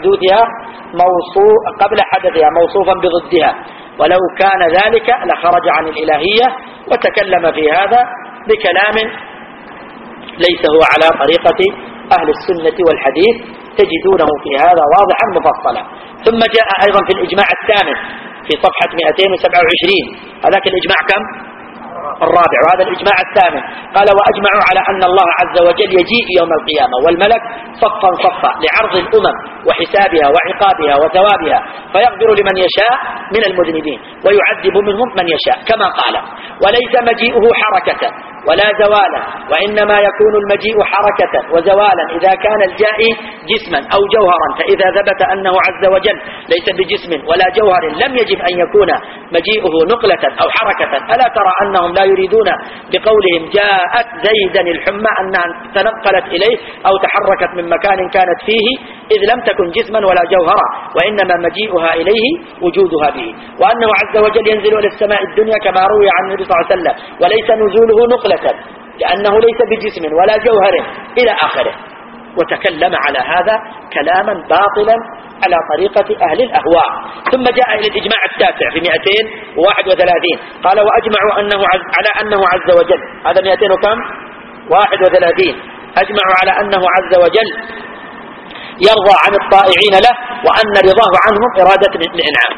قبل حدثها موصوفا بضدها، ولو كان ذلك لخرج عن الإلهية، وتكلم في هذا بكلام ليس هو على طريقة أهل السنة والحديث، تجدونه في هذا واضحا مفصلا. ثم جاء أيضا في الإجماع الثامن في صفحة 227، هذاك الإجماع كم؟ الرابع، وهذا الإجماع الثامن. قال وأجمعوا على أن الله عز وجل يجيء يوم القيامة والملك صفا صفا لعرض الأمم وحسابها وعقابها وثوابها، فيغفر لمن يشاء من المذنبين ويعذب منهم من يشاء كما قال، وليس مجيئه حركة ولا زوالا، وإنما يكون المجيء حركة وزوالا إذا كان الجائي جسما أو جوهرا، فإذا ثبت أنه عز وجل ليس بجسم ولا جوهر لم يجب أن يكون مجيئه نقلة أو حركة. ألا ترى أنهم لا يريدون بقولهم جاءت زيدا الحمى أنها تنقلت إليه أو تحركت من مكان كانت فيه، إذ لم تكن جسما ولا جوهرا، وإنما مجيئها إليه وجودها به، وأنه عز وجل ينزل إلى السماء الدنيا كما روي عن النبي صلى الله عليه وسلم، وليس نزوله نقلة لأنه ليس بجسم ولا جوهر إلى آخره. وتكلم على هذا كلاما باطلا على طريقة أهل الأهواء. ثم جاء إلى الإجماع التاسع في 231، قال وأجمعوا على أنه عز وجل، هذا 200 وكم؟ 31، أجمعوا على أنه عز وجل يرضى عن الطائعين له، وأن رضاه عنهم إرادة الإنعام،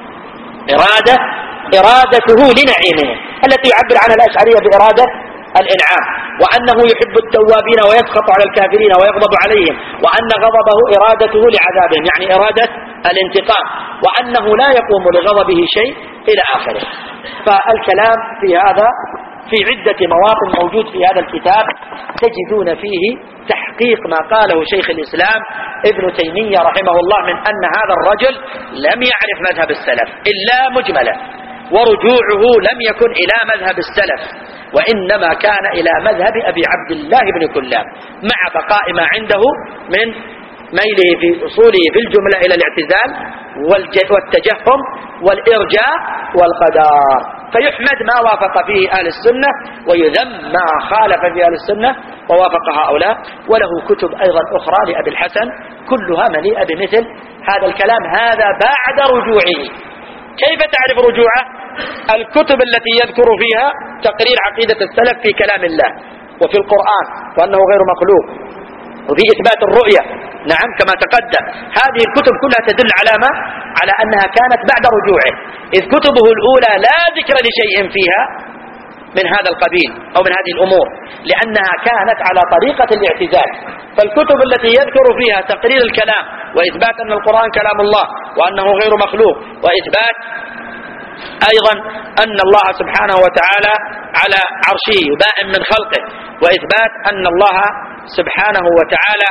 إرادته لنعيمهم التي يعبر عنها الأشعرية بإرادة الإنعام، وأنه يحب التوابين ويسخط على الكافرين ويغضب عليهم، وأن غضبه إرادته لعذابهم يعني إرادة الانتقام، وأنه لا يقوم لغضبه شيء إلى آخره. فالكلام في هذا في عدة مواطن موجود في هذا الكتاب، تجدون فيه تحقيق ما قاله شيخ الإسلام ابن تيمية رحمه الله من أن هذا الرجل لم يعرف مذهب السلف إلا مجملا، ورجوعه لم يكن إلى مذهب السلف، وإنما كان إلى مذهب أبي عبد الله بن كلاب، مع بقاء ما عنده من ميله في أصوله في الجملة إلى الاعتزال والتجهم والإرجاء والقدار. فيحمد ما وافق فيه أهل السنة، ويذم ما خالف فيه أهل السنة ووافق هؤلاء. وله كتب أيضا أخرى لأبي الحسن كلها مليئة بمثل هذا الكلام، هذا بعد رجوعه. كيف تعرف رجوعه؟ الكتب التي يذكر فيها تقرير عقيدة السلف في كلام الله وفي القرآن وأنه غير مخلوق، وفي إثبات الرؤية نعم كما تقدم. هذه الكتب كلها تدل على ما؟ على أنها كانت بعد رجوعه، إذ كتبه الأولى لا ذكر لشيء فيها من هذا القبيل أو من هذه الأمور، لأنها كانت على طريقة الاعتزال. فالكتب التي يذكر فيها تقرير الكلام وإثبات أن القرآن كلام الله وأنه غير مخلوق، وإثبات أيضا أن الله سبحانه وتعالى على عرشه بائن من خلقه، وإثبات أن الله سبحانه وتعالى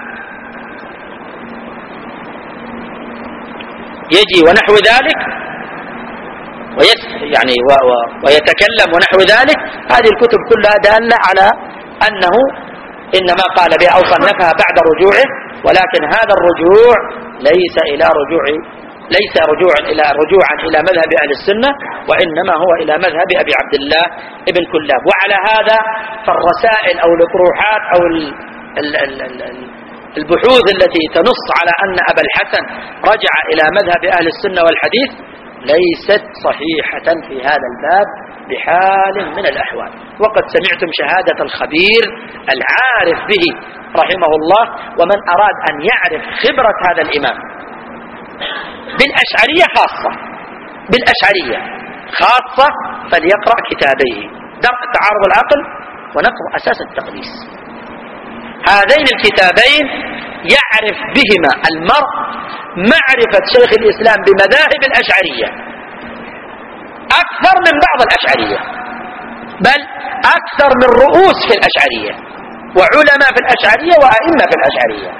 يجي ونحو ذلك ويتكلم ونحو ذلك، هذه الكتب كلها دالة على أنه إنما قال بها أو صنفها بعد رجوعه، ولكن هذا الرجوع ليس رجوعا إلى مذهب أهل السنة، وإنما هو إلى مذهب أبي عبد الله ابن كلاب. وعلى هذا فالرسائل أو الأطروحات أو البحوث التي تنص على أن أبا الحسن رجع إلى مذهب أهل السنة والحديث ليست صحيحة في هذا الباب بحال من الأحوال. وقد سمعتم شهادة الخبير العارف به رحمه الله. ومن أراد أن يعرف خبرة هذا الإمام بالأشعرية خاصة فليقرأ كتابيه درء تعارض العقل ونقض أساس التقديس. هذين الكتابين يعرف بهما المرء معرفة شيخ الإسلام بمذاهب الأشعرية أكثر من بعض الأشعرية، بل أكثر من رؤوس في الأشعرية وعلماء في الأشعرية وأئمة في الأشعرية،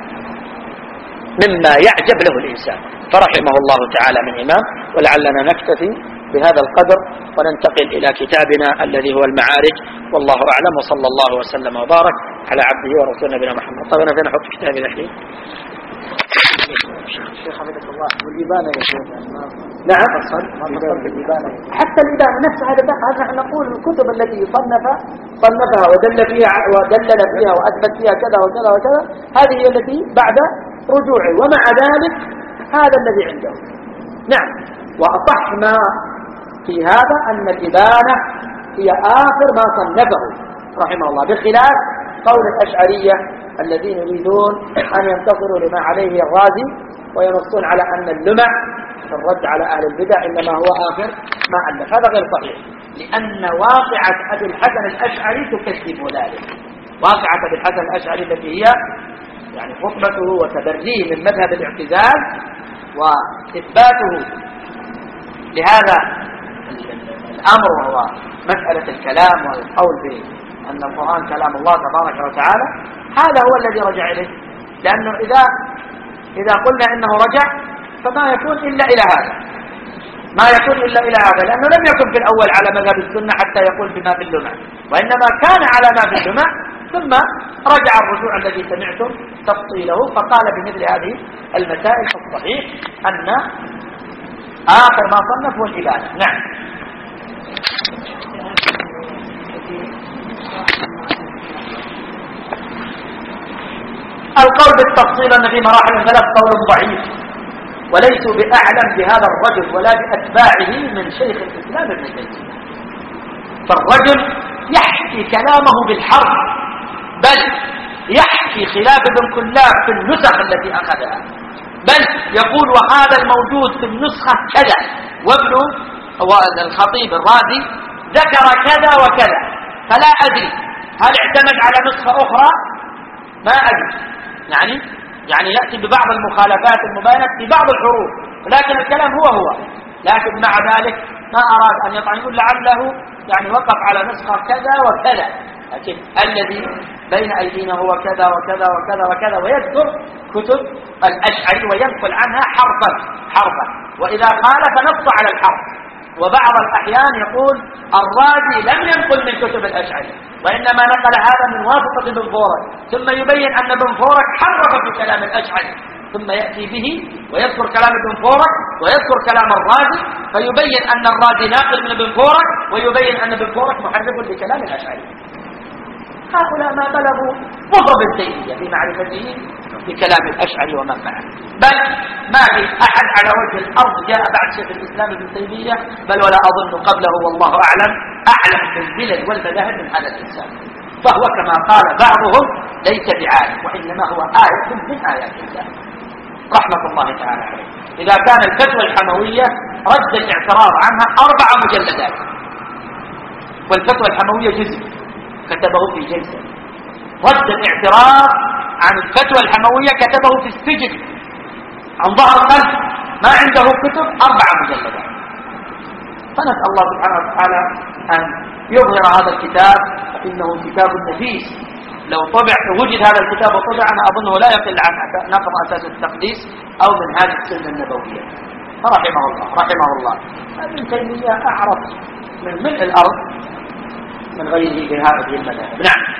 مما يعجب له الإنسان. فرحمه الله تعالى من إمام. ولعلنا نكتفي بهذا القدر وننتقل إلى كتابنا الذي هو المعارج، والله أعلم، وصلى الله وسلم وبارك على عبده ورسوله نبينا محمد. طيب أنا فين أحط كتابي الحين؟ الشيخ حفظك الله والإبانة يا شيخ. نعم حتى الإبانة نفس هذا نحن نقول الكتب التي صنفها ودلل فيها وأثبت فيها كذا وكذا وكذا، هذه هي التي بعد رجوعه، ومع ذلك هذا الذي عنده. نعم. وأصح ما في هذا أن الإبانة هي آخر ما صنفه رحمه الله، بخلاف قول الأشعرية الذين يريدون أن ينتصروا لما عليه الرازي وينصون على أن اللمع في الرد على أهل البدع إنما هو آخر ما ألف. هذا غير صحيح، لأن واقعة أبي الحسن الأشعري تكذب ذلك. واقعة أبي الحسن الأشعري التي هي يعني خطبته وتبريه من مذهب الاعتزال وإثباته لهذا الأمر، وهو مسألة الكلام والقول بأن القرآن كلام الله تبارك وتعالى، هذا هو الذي رجع إليه. لأنه إذا قلنا إنه رجع فما يكون إلا إلى هذا، لأنه لم يكن في الأول على مذهب السنة حتى يقول بما في اللمع، وإنما كان على ما في اللمع ثم رجع الرجوع الذي سمعتم تفصيله فقال بمثل هذه المسائل. الصحيح أن آخر ما صنف هو الإبانة. نعم. القول بالتفصيل أن في مراحل ثلاث قول ضعيف، وليسوا بأعلم بهذا الرجل ولا بأتباعه من شيخ الإسلام ابن تيمية. فالرجل يحكي كلامه بالحرف، بل يحكي خلاف ابن كلاب في النسخ التي أخذها، بل يقول وهذا الموجود في النسخة كذا، وابن الخطيب الرازي ذكر كذا وكذا، فلا أدري هل اعتمد على نسخة أخرى، ما أدري، يعني يأتي ببعض المخالفات المبينة في بعض الحروف، ولكن الكلام هو لكن مع ذلك ما أراد أن يطعن، يقول لعله يعني وقف على نسخة كذا وكذا، لكن الذي بين أيدينا هو كذا وكذا وكذا وكذا، ويذكر كتب الأشعري وينقل عنها حرفا، وإذا خالف نص على الحرف. وبعض الأحيان يقول الرازي لم ينقل من كتب الأشعري، وإنما نقل هذا من واسطة ابن فورك، ثم يبين أن ابن فورك حرف في كلام الأشعري، ثم يأتي به ويذكر كلام ابن فورك ويذكر كلام الرازي، فيبين أن الرازي ناقل من ابن فورك، ويبين أن ابن فورك محرف لكلام الأشعري. هؤلاء ما بلغوا مضرب التيمية في معرفته بكلام الأشعري ومن معه، بل ما في أحد على وجه الأرض جاء بعد شيخ الإسلام ابن تيمية، بل ولا أظن قبله والله أعلم بالبلد والمذاهب من هذا الإنسان. فهو كما قال بعضهم ليس بعالم، وإنما هو آية من آيات الله رحمة الله تعالى عليه. إذا كان الفتوى الحموية رد الاعتراض عنها 4 مجلدات، والفتوى الحموية جزء كتبه في جلسة، رد الاعتراض عن الفتوى الحموية كتبه في السجن عن ظهر قلب، ما عنده كتب 4 مجلدات. فنسأل الله سبحانه وتعالى أن يظهر هذا الكتاب، فإنه كتاب نفيس. لو وجد هذا الكتاب وطبع أنا أظنه لا يقل عن نقض أساس التقديس أو من هذه السنة النبوية. رحمه الله. ابن تيمية أعرف من ملء الأرض من غيره في هذه المذاهب. نعم.